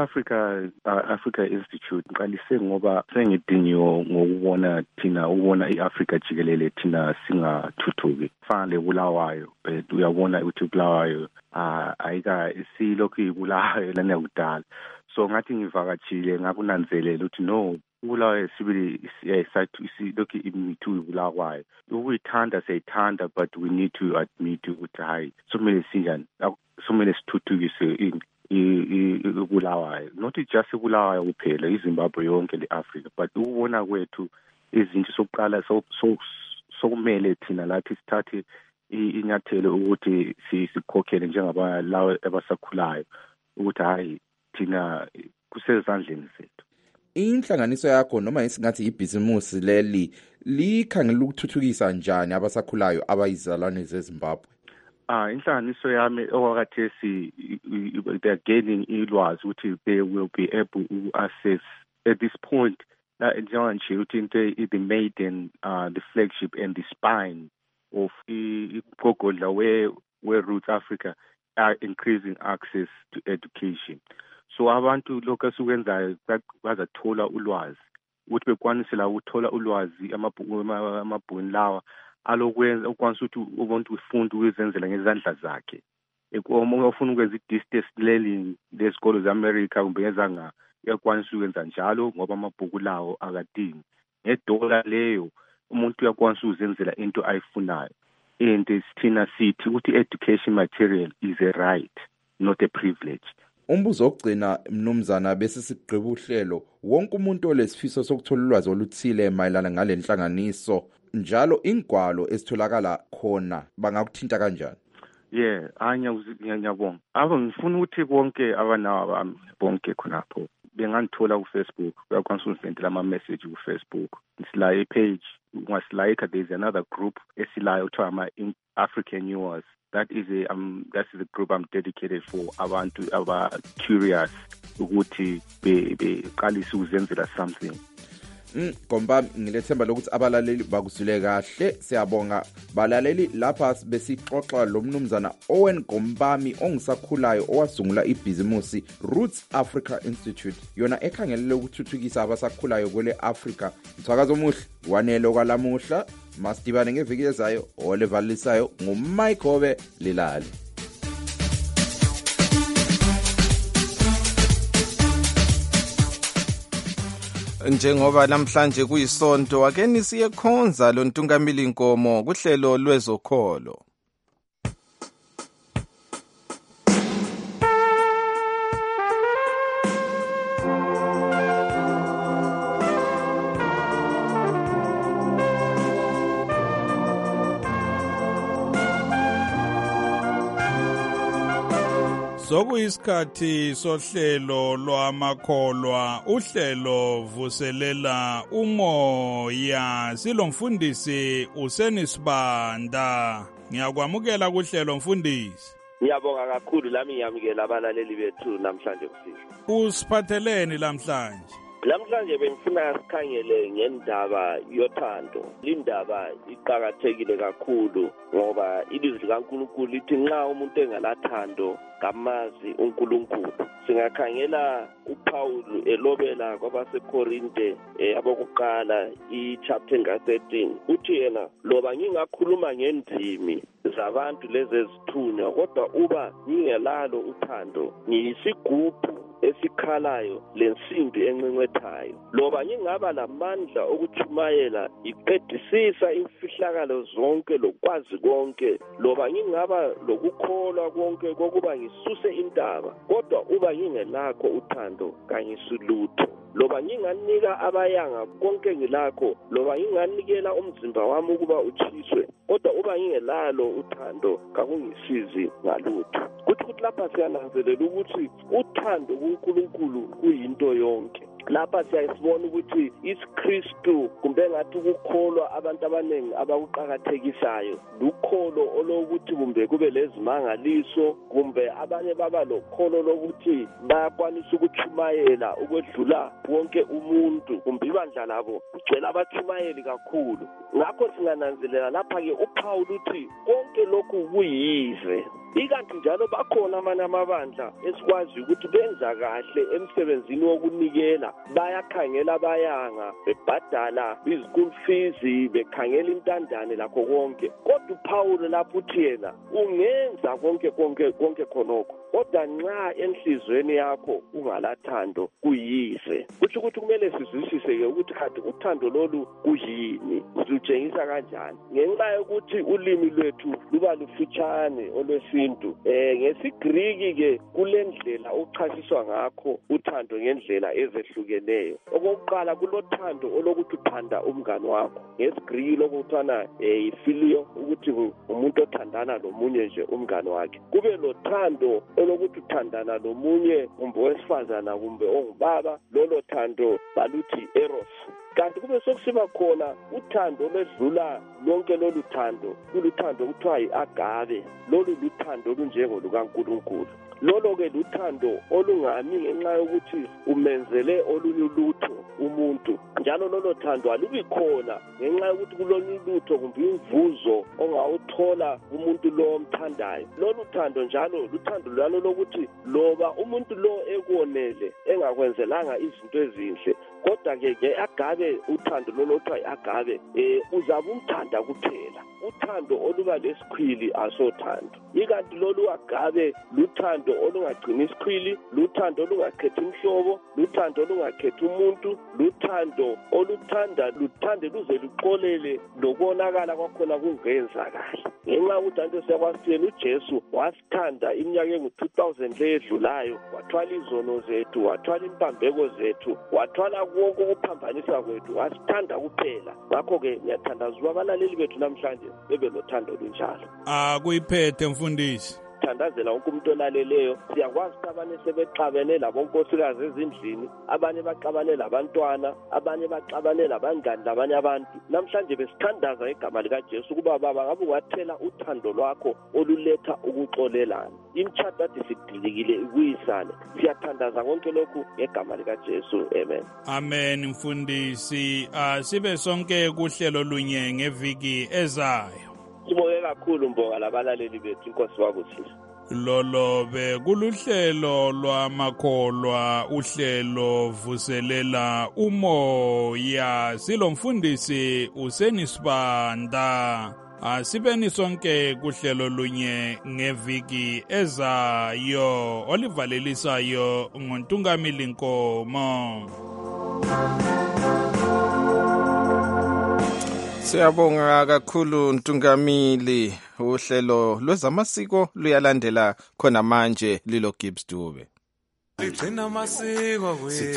Africa Institute ngiqalise ngoba sengidingiwe ngokubona i-Africa jikelele thina singathuthuki. Fanele Bulawayo, but uyabona ukuthi Bulawayo ayika silokhu ibulawayo lana kudala. So ngathi ngivakatshile ngakunanzelela ukuthi no, Bulawayo sibili lokhu imithu ibulawayo. Ukuyithanda siyithanda, but we need to admit ukuthi hayi somele sinjani, somele sithuthukise Bulawayo, not just Bulawayo kuphela, iZimbabwe yonke le-Africa, but ukubona kwethu izinto sokuqala sokumele thina lathi sithathe inyathelo ukuthi sikhokhele njengabalawo abasakhulayo ukuthi hayi thina kusezandleni zethu. Inhlanganiso yakho noma isingathi ibhizimusi leli likhangela ukuthuthukisa njani abasakhulayo abayizalwane zeZimbabwe? Inhlanganiso yami okwakhathesi they are gaining ilwazi ukuthi they will be able to assess at this point njengoba ukuthi into the maiden, the flagship and the spine of igogodla where Roots Africa are increasing access to education. So abantu lokho esikwenzayo bazathola ulwazi ukuthi bekwanise la ukuthola ulwazi amabhukwini lawa alokwenza ukwanisa ukuthi umuntu ufunda ukuzenzela ngezandla zakhe. Omunye ufuna ukwenza i-distance learning lezikolo ze-America kumbe ngezanga uyakwanisa ukwenza njalo ngoba amabhuku lawo akadingi. Ngedola leyo umuntu uyakwanisa ukuzenzela into ayifunayo. And thina sithi ukuthi education material is a right, not a privilege. Umbuzo ogcina mnumzana bese sigqiba uhlelo, wonke umuntu olesifiso sokuthola ulwazi oluthile mayelana ngale nhlanganiso njalo ingwalo esitholakala khona bangakuthinta kanjani? Ngiyabonga. Ngifuna ukuthi bonke abanawa bonke khonapho bengangithola ku-Facebook, uyakwanisa ukusendela ama-message ku-Facebook. Sila i-page, ungasilike, there is another group esilayo kuthiwa ama-African News. That is a group I'm dedicated for abantu aba-curious ukuthi beqalise ukuzenzela something. Gombami ngilethemba lokuthi abalaleli bakuzwile kahle. Siyabonga balaleli, lapha besixoxa lo mnumzana Owen Gombami ongisakhulayo owasungula ibhizimusi Roots Africa Institute, yona ekhangelele ukuthuthukisa abasakhulayo kwele Africa. Mthwakazo omuhle wanele kwalamuhla, masidibane ngeviki ezayo olevalisayo nguMike Hobe Lilali. Njengoba namhlanje kuyisonto, ake nisiye khonza lo Ntungamili Nkomo kuhlelo lwezokholo. Sokuyisikhathi sohlelo lwamakholwa, uhlelo vuselela umoya. Silomfundisi uSenisibanda. Ngiyakwamukela kuhlelo mfundisi. Ngiyabonga kakhulu lami ngiyamukela abalaleli bethu namhlanje kusizwe. Usiphatheleni namhlanje? Namhlanje bengifuna sikhangele ngendaba yothando. Indaba iqhakathekile kakhulu ngoba ilizwi likaNkulunkulu lithi nxa umuntu engalathando kamazi uNkulunkulu. Singakhangela uPaul elobela kwabaseKorinte abokuqala ichapter 13. Uthi yena loba ngingakhuluma ngendimi zabantu lezi ezithunywa kodwa uba ngingelalo uthando ngiyisigubhu esikhalayo lensimbi enqenqethayo. Loba ngingaba lamandla okuchumayela iqedisisa imfihlakalo zonke lokwazi konke, loba ngingaba lokukholwa konke kokuba ngisuse intaba kodwa uba ngingelakho uthando kangisulutho. loba nginganika abayanga konke ngilakho, loba nginganikela umzimba wami ukuba utshiswe, kodwa uba ngingelalo uthando kakungisizi ngalutho. Kuthi lapha siyananzelela ukuthi uthando kuNkulunkulu kuyinto yonke. Lapha siyasibona ukuthi isiKristu kumbe ngathi ukukholwa abantu abaningi abakuqakathekisayo lukholo olokuthi kumbe kube lezimangaliso, kumbe abanye baba lokholo lokuthi bayakwanisa ukuchumayela ukwedlula wonke umuntu, kumbe ibandla labo kugcwele abachumayeli kakhulu. Ngakho singananzelela lapha-ke uPaul uthi konke lokhu kuyize. Ikanti njalo bakhona amanye amabandla esikwazi ukuthi benza kahle emsebenzini wokunikela, bayakhangela abayanga, bebhadala i-school fees, bekhangela intandane lakho konke. Kodwa uPaul lapho uthi yena ungenza konke khonokho, kodwa nxa enhlizweni yakho ungalathando kuyize. Kusho ukuthi kumele sizwisise-ke ukuthi kanti uthando lolu kuyini, silutshengisa kanjani. Ngenxa yokuthi ulimi lwethu luba lufitshane olwesintu, ngesiGriki-ke kulendlela uchasiswa ngakho uthando ngendlela ezehlukeneyo. Okokuqala kulothando olokuthi uthanda umngane wakho, ngesiGriki lokuthiwa ifilio, ukuthi umuntu othandana nomunye nje umngane wakhe. Kube lothando olokuthi uthandana nomunye kumbe wesifazana kumbe ongubaba, lolo thando baluthi eros. Kanti kube sokusiba khona uthando olwedlula lonke lolu thando, kuluthando kuthiwa yi-agape. Lolu luthando olunjengo lukaNkulunkulu. Lolo-ke luthando olungami ngenxa yokuthi umenzele olunye ulutho umuntu, njalo lolo thando alubi khona ngenxa yokuthi kulonye ulutho kumbe imvuzo ongawuthola umuntu lo omthandayo. Lolu thando njalo luthando lalo lokuthi loba umuntu lo ekuonele engakwenzelanga izinto ezinhle, kodwa-ke nge-agape, uthando lolo kuthiwa yi-agape, uzabe umthanda kuphela. Uthando oluba lesikhwili asothando. Ikanti lolu agape luthando olungagcini isikhwili, luthando olungakhethi imhlobo, luthando olungakhethi umuntu, luthando oluthanda luthande luze luqolele lokubonakala kwakhona kungenzakala. Ngenxa yokuthi anto siyakwasiyena uJesu wasithanda iminyaka engu-2000 ledlulayo, wathwala izono zethu, wathwala impambeko zethu, wathwala konke ukuphambanisa kwethu, wasithanda kuphela. Ngakho-ke ngiyathandaza abalaleli bethu namhlanje bebe lothando lunjalo. Kuyiphethe mfundisi. Thandazela wonke umuntu olaleleyo. Siyakwazi ukuthi abanye sebexabene labonkosikazi ezindlini, abanye baxabane labantwana, abanye baxabane labangani labanye abantu. Namhlanje besithandaza igama likaJesu ukuba baba ngabe ungathela uthando lwakho oluletha ukuxolelana. Imitshato ade sidilikile ikuyisane. Siyathandaza konke lokhu ngegama likaJesu. Amen. Amen mfundisi. Sibe sonke kuhlelo lunye ngeviki ezayo. Sibonge kakhulu mbonga labalaleli bethu, inkosi wakusiza. Lolo bekuluhlelo lwamakholwa, uhlelo vuselela umoya. Silomfundisi uSenisibanda. Asibeni sonke kuhlelo lunye ngeviki ezayo, olivalelisayo ngoNtungamili Nkomo. Siyabonga kakhulu Ntungamili. Uhlelo lwezamasiko luyalandela khona manje lilo Gibbs Dube. Sigcina amasiko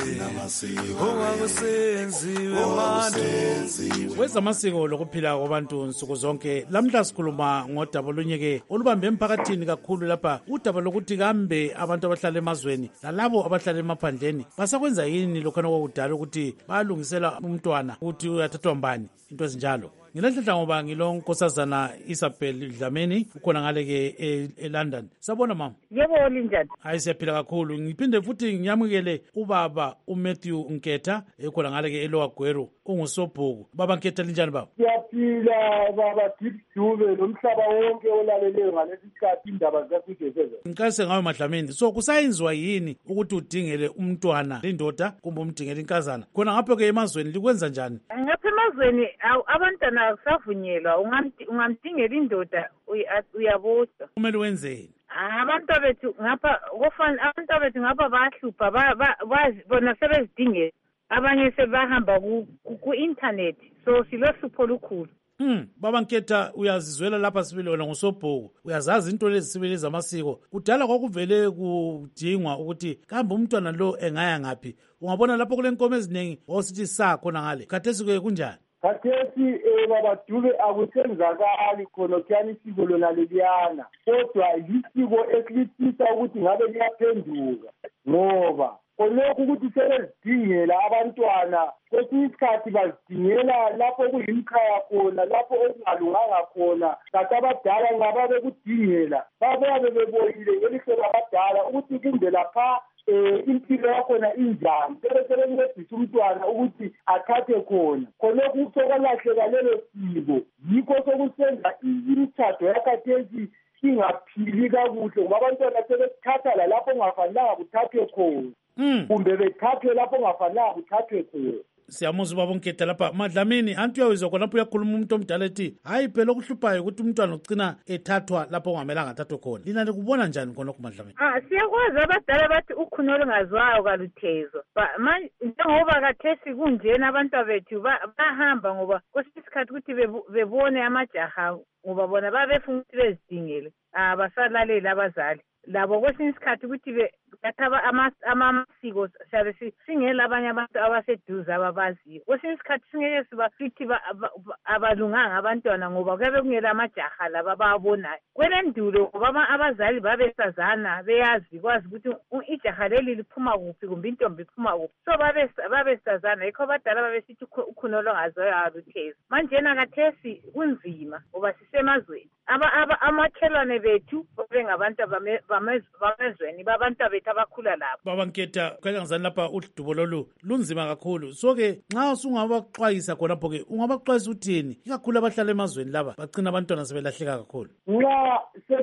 okwakusenziwe manje. Kwezamasiko lokuphila kwabantu nsuku zonke, lamhla sikhuluma ngodaba olunyeke olubambe emphakathini kakhulu lapha, udaba lokuthi kambe abantu abahlala emazweni lalabo abahlala emaphandleni basakwenza yini lokhana kwakudala ukuthi bayalungisela umntwana ukuthi uyathathwa mbani, into ezinjalo. Ngilahlahla ngoba ngilonkosazana Isabel Dlamini ukhona ngale-ke eLondon. Sabona mama. Yebo linjani? Hayi siyaphila kakhulu. Ngiphinde futhi ngiyamukele ubaba uMatthew Nketha ekhona ngale-ke eLower Gweru ungusobhuku. Baba Nketha linjani baba? Siyaphila baba Gibbs Dube nomhlaba wonke olaleleyo ngalesi sikhathi indaba zikaSizwe. Ngicase ngawe Madlamini. So kusayenziwa yini ukuthi udingele umntwana indoda kumbe umdingele inkazana? Khona ngapho-ke emazweni likwenza njani? Ngapha emazweni abantwana akusavunyelwa, ungamdingela indoda uyabotshwa. Kumele wenzeni? Abantu bethu ngapha bayahlupha, bona sebezidingela, abanye sebahamba ku-internet, so silohlupho olukhulu. Baba Nketha, uyazizwela lapha sibili wena ngusobhuku, uyazazi into lezi sibili zamasiko. Kudala kwakuvele kudingwa ukuthi kambe umntwana lo engaya ngaphi. Ungabona lapho kule nkomo eziningi osithi sakhona ngale. Khathesi ke kunjani? Khathesi baba Dube akusenzakali khona kuyani isiko lona leliyana, kodwa lisiko esilifisa ukuthi ngabe liyaphenduka, ngoba khonokho ukuthi sebezidingela abantwana kwesinye isikhathi bazidingela lapho kuyimkhaya khona, lapho okungalunganga khona. Kanti abadala ngaba bekudingela babe beboyile ngelihle labadala ukuthi kumbe lapha impilo yakhona injani, sebencedisa umntwana ukuthi athathe khona. Khonokho sokwalahleka lelo siko, yikho sokusenza imithatho yakhathesi ingaphili kakuhle, ngoba abantwana sebethatha lalapho ongafanelanga kuthathwe khona, kumbe bethathwe lapho ongafanelanga kuthathwe khona. Siyamuzwa Baba Nketha lapha Madlamini, anti uyawizwa khonapho uyakhuluma umuntu omdala ethi hayi phela okuhluphayo ukuthi umntwana ugcina ethathwa lapho ongamelanga athathwe khona. Lina likubona njani khonokho Madlamini? Siyakwazi abadala bathi ukhuno olungazwayo kaluthezwa. Njengoba khathesi kunjena abantwana bethu bahamba ngoba kwesinye isikhathi ukuthi bebone amajaha ngoba bona babefuna ukuthi bezidingele, basalaleli abazali labo kwesinye isikhathi ukuthi bathaba amasiko sabe singela abanye abantu abaseduze ababaziyo. Kwesinye isikhathi singeke sibafithi abalunganga abantwana ngoba kuyabe kungela amajaha laba bawabonayo. Kwelendulo ngoba abazali babesazana beyazi kwazi ukuthi ijaha leli liphuma kuphi kumbe intombi iphuma kuphi, so babesazana. Yikho abadala babesithi ukhuno olungazwayo aluthezwa. Manjena khathesi kunzima ngoba sisemazweni, amakhelwane bethu bengabantu bamezweni babantu bethu abakhula lapho. Baba Nketha, kwela ngizani lapha udubo lolu lunzima kakhulu. So ke nxa usungabaxwayisa khonapho ke ungabaxwayisa uthini, ikakhulu abahlala emazweni laba bagcina abantwana sebelahleka kakhulu? Nxa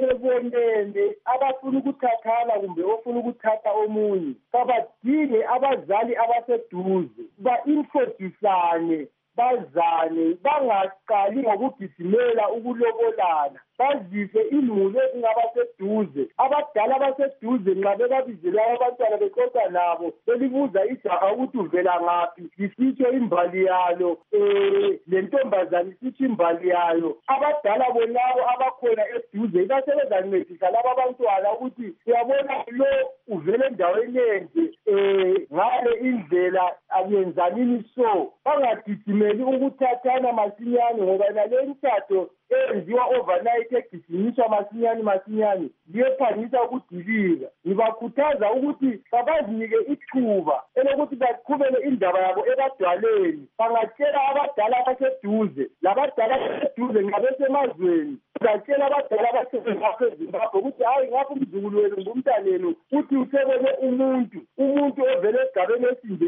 sebebonene abafuna ukuthathana kumbe ofuna ukuthatha omunye, kabadinge abazali abaseduze ba-introducane, bazane, bangaqali ngokugijimela ukulobolana, bazise ilungu ezingaba seduze. Abadala abaseduze nxa bebabizela abantwana bexoxa nabo belibuza ijaha ukuthi uvela ngaphi, lisitsho imbali yalo, lentombazane isitsho imbali yayo. Abadala bonabo abakhona eduze basebezancedisa laba abantwana ukuthi uyabona lo uvele endaweni enje, ngale indlela ayenzanini, so bangagijimeli ukuthathana masinyane ngoba nale mthatho eyenziwa overnight egijinyiswa masinyane liyephangisa ukudilika. Ngibakhuthaza ukuthi babazinike ithuba elokuthi baqhubele indaba yabo ebadaleni. Bangatshela abadala abaseduze, labadala abaseduze nxa besemazweni batshela abadala abaseZimbabwe ukuthi hayi ngapha umzukulu wenu ngumntanenu uthi usebele umuntu ovele esigabeni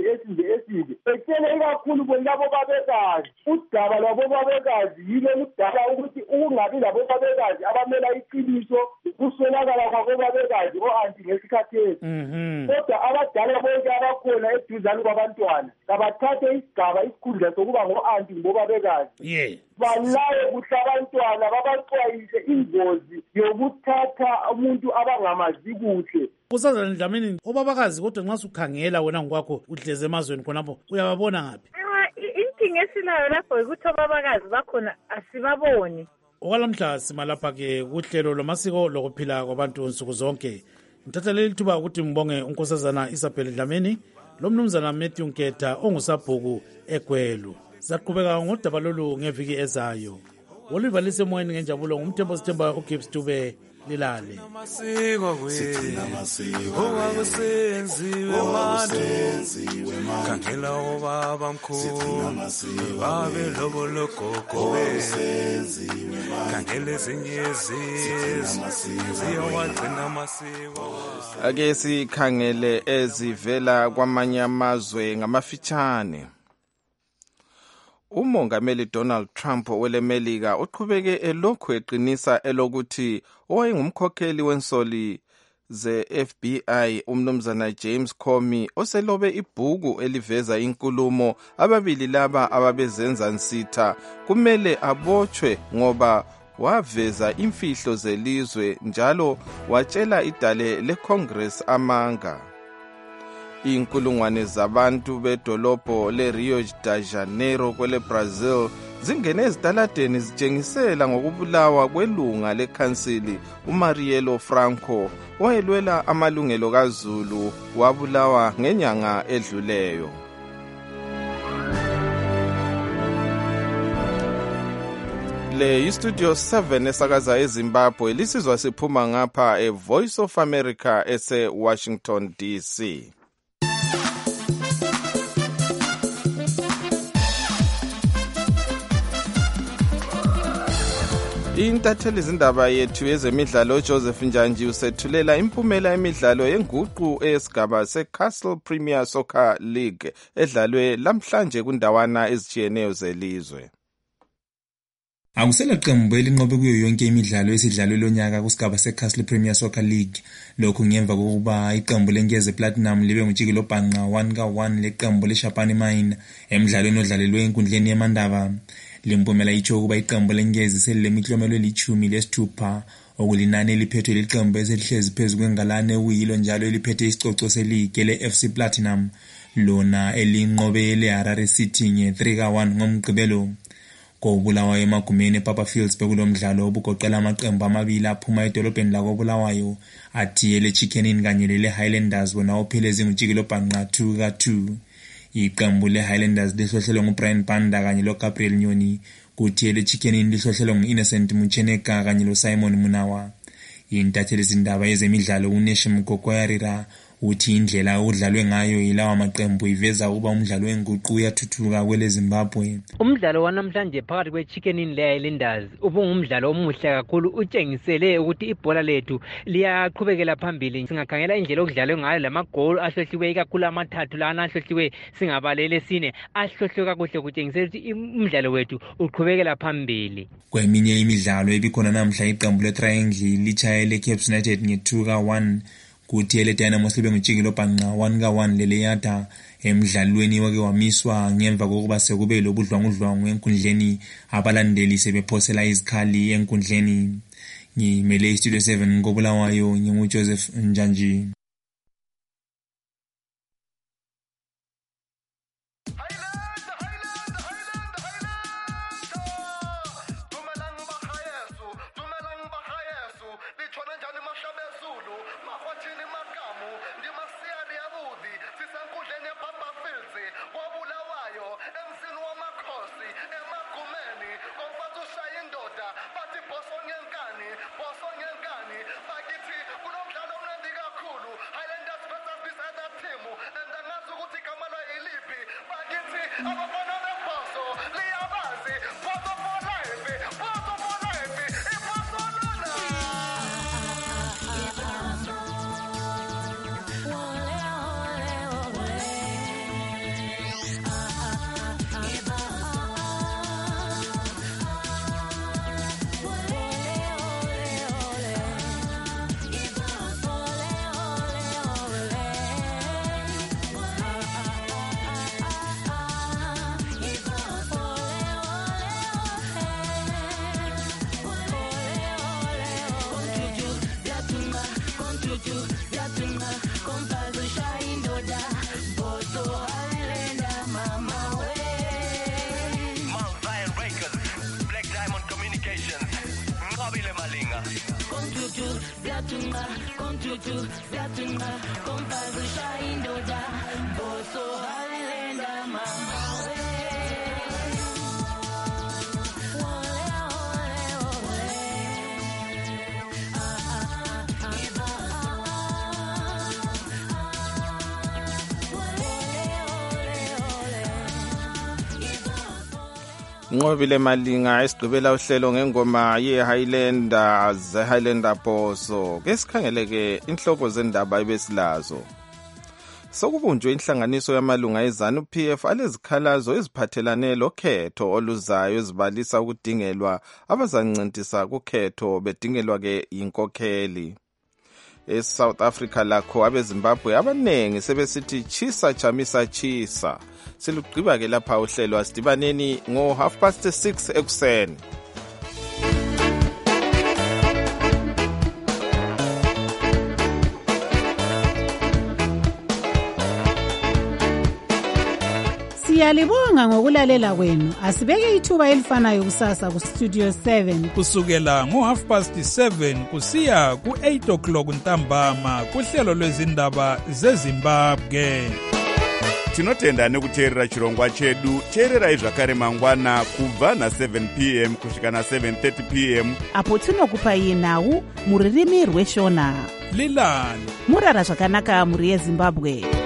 esinje. Betshele ikakhulu labo babekazi, udaba lwabo babekazi yilo ludala ukuthi ukungabi labo babekazi abamela iqiniso, kuswelakala kwabo babekazi o-anti ngesikhathi esi. Kodwa abadala bonke abakhona eduzane kwabantwana kabathathe isikhundla sokuba ngo-anti ngobabekazi. Balaye kuhle abantwana, babaxwayise ingozi yokuthatha umuntu abangamazi kuhle. Kusazana Dlamini, obabakazi kodwa nxa sukhangela wena ngokwakho uhleze emazweni khonapho uyababona ngaphi? Inkinga esilayo lapho ukuthi obabakazi bakhona asibaboni. Okwalamhla simalapha-ke kuhlelo lwamasiko lokuphila kwabantu nsuku zonke. Ngithatha leli thuba ukuthi ngibonge unkosazana Isabel Dlamini lomnumzana Matthew Nketha ongusabhuku eGwelu. Saqhubeka ngodaba lolu ngeviki ezayo. Woluvalise emoyeni ngenjabulo ngumthembo sithemba uGibbs Dube lilale. Owakusenziwe manje kangela obaba mkhulu babe lobo logogo kangela ezinye ziyawagcina amasiko. Ake sikhangele ezivela kwamanye amazwe ngamafitshane. Umongameli Donald Trump welemelika uqhubeke elokhu eqinisa elokuthi owayengumkhokheli wensoli ze-FBI umnumzana James Comey oselobe ibhuku eliveza inkulumo ababili laba ababezenza nsitha kumele abotshwe ngoba waveza imfihlo zelizwe njalo watshela idale leCongress amanga. Inkulungwane zabantu bedolobho le Rio de Janeiro kwele Brazil zingene ezitaladeni zitshengisela ngokubulawa kwelunga lekhansili uMarielo Franco owayelwela amalungelo kaZulu wabulawa ngenyanga edluleyo. Le iStudio 7 esakaza eZimbabwe lisizwa siphuma ngapha eVoice of America ese-Washington DC. Intatheli izindaba yethu yezemidlalo Joseph Njanji usethulela impumela emidlalo yenguqu esigaba seCastle Premier Soccer League edlalwe lamhlanje kundawana ezitshiyeneyo zelizwe. Akusela qembu elinqobe kuyo yonke imidlalo esidlalwe lonyaka kusigaba seCastle Premier Soccer League. Lokhu ngemva kokuba iqembu leNgeze Platinum libe ngujikelo bhanqa 1-1 leqembu leShapani Mine emidlalweni odlalelwe enkundleni yamandaba. Limpumela itsho ukuba iqembu leNgeze selilemiklomelo eli10 lesithupha okulinani eliphethwe liqembu eselihlezi phezu kwengalane uyilo njalo eliphethe isicoco seligi leFC Platinum lona elinqobe leHarare City nge3-1 ngomgqibelo. Kobulawayo emagumeni ePapa Fields bekulomdlalo obugoqela amaqembu amabili aphuma edolobheni lakoBulawayo athi eleChicken Inn kanye leHighlanders wona ophelezi ngujikelo bhanqa 2-2. Iqembu leHighlanders lihlohlelwe nguBrian Banda kanye loGabriel Nyoni kuthi eleChicken Inn lihlohlelwe nguInnocent Mucheneka kanye loSimon Munawa. Intatheli izindaba yezemidlalo uNeshim Gogoyarira uthi indlela udlalwe ngayo yilawa maqembu iveza ukuba umdlalo wenguqu uyathuthuka kwele Zimbabwe. Umdlalo wanamhlanje phakathi kweChicken Inn leHighlanders ubungumdlalo omuhle kakhulu utshengisele ukuthi ibhola lethu liyaqhubekela phambili. Singakhangela indlela okudlalwe ngayo lamagoli ahlohliwe ikakhulu amathathu lana ahlohliwe singabalele sine ahlohlwe kakuhle kutshengisela ukuthi umdlalo wethu uqhubekela phambili. Kweminye imidlalo ebikhona namhla iqembu leTriangle lichayele Cape United nge2-1 kuthi eleDynamo libe ngujikelo bhanqa 1-1 leleyada emidlalweni wake wamiswa ngemva kokuba sekube lobudlwangudlwangu enkundleni abalandeli sebephosela izikhali enkundleni. Ngimele iStudio 7 ngobulawayo nginguJoseph Njanji. Nqobile Malinga esigqibela uhlelo ngengoma yeHighlanders Highlander Boso. Ke sikhangeleke inhloko zendaba ebesilazo. Sokubunjwe inhlanganiso yamalunga eZANU-PF alezikhalazo eziphathelane lokhetho oluzayo ezibalisa ukudingelwa abazancintisa kukhetho bedingelwa ke inkokheli. eSouth Africa lakho abeZimbabwe abanengi sebesithi chisa chamisa chisa. Silugqiba ke lapha uhlelo asidibaneni ngo 6:30 ekuseni. Siyalibonga ngokulalela kwenu. Asibeke ithuba elifanayo kusasa ku Studio 7 kusukela ngo7:30 kusiya ku8 ntambama kuhlelo lwezindaba zeZimbabwe. Tinotenda nekuteerera chirongwa chedu. Teererai zvakare mangwana kubva na7 p.m. kusvika na7:30 p.m. apo tinokupai nhau muririmi rweshona. Lilani murara zvakanaka muri yeZimbabwe.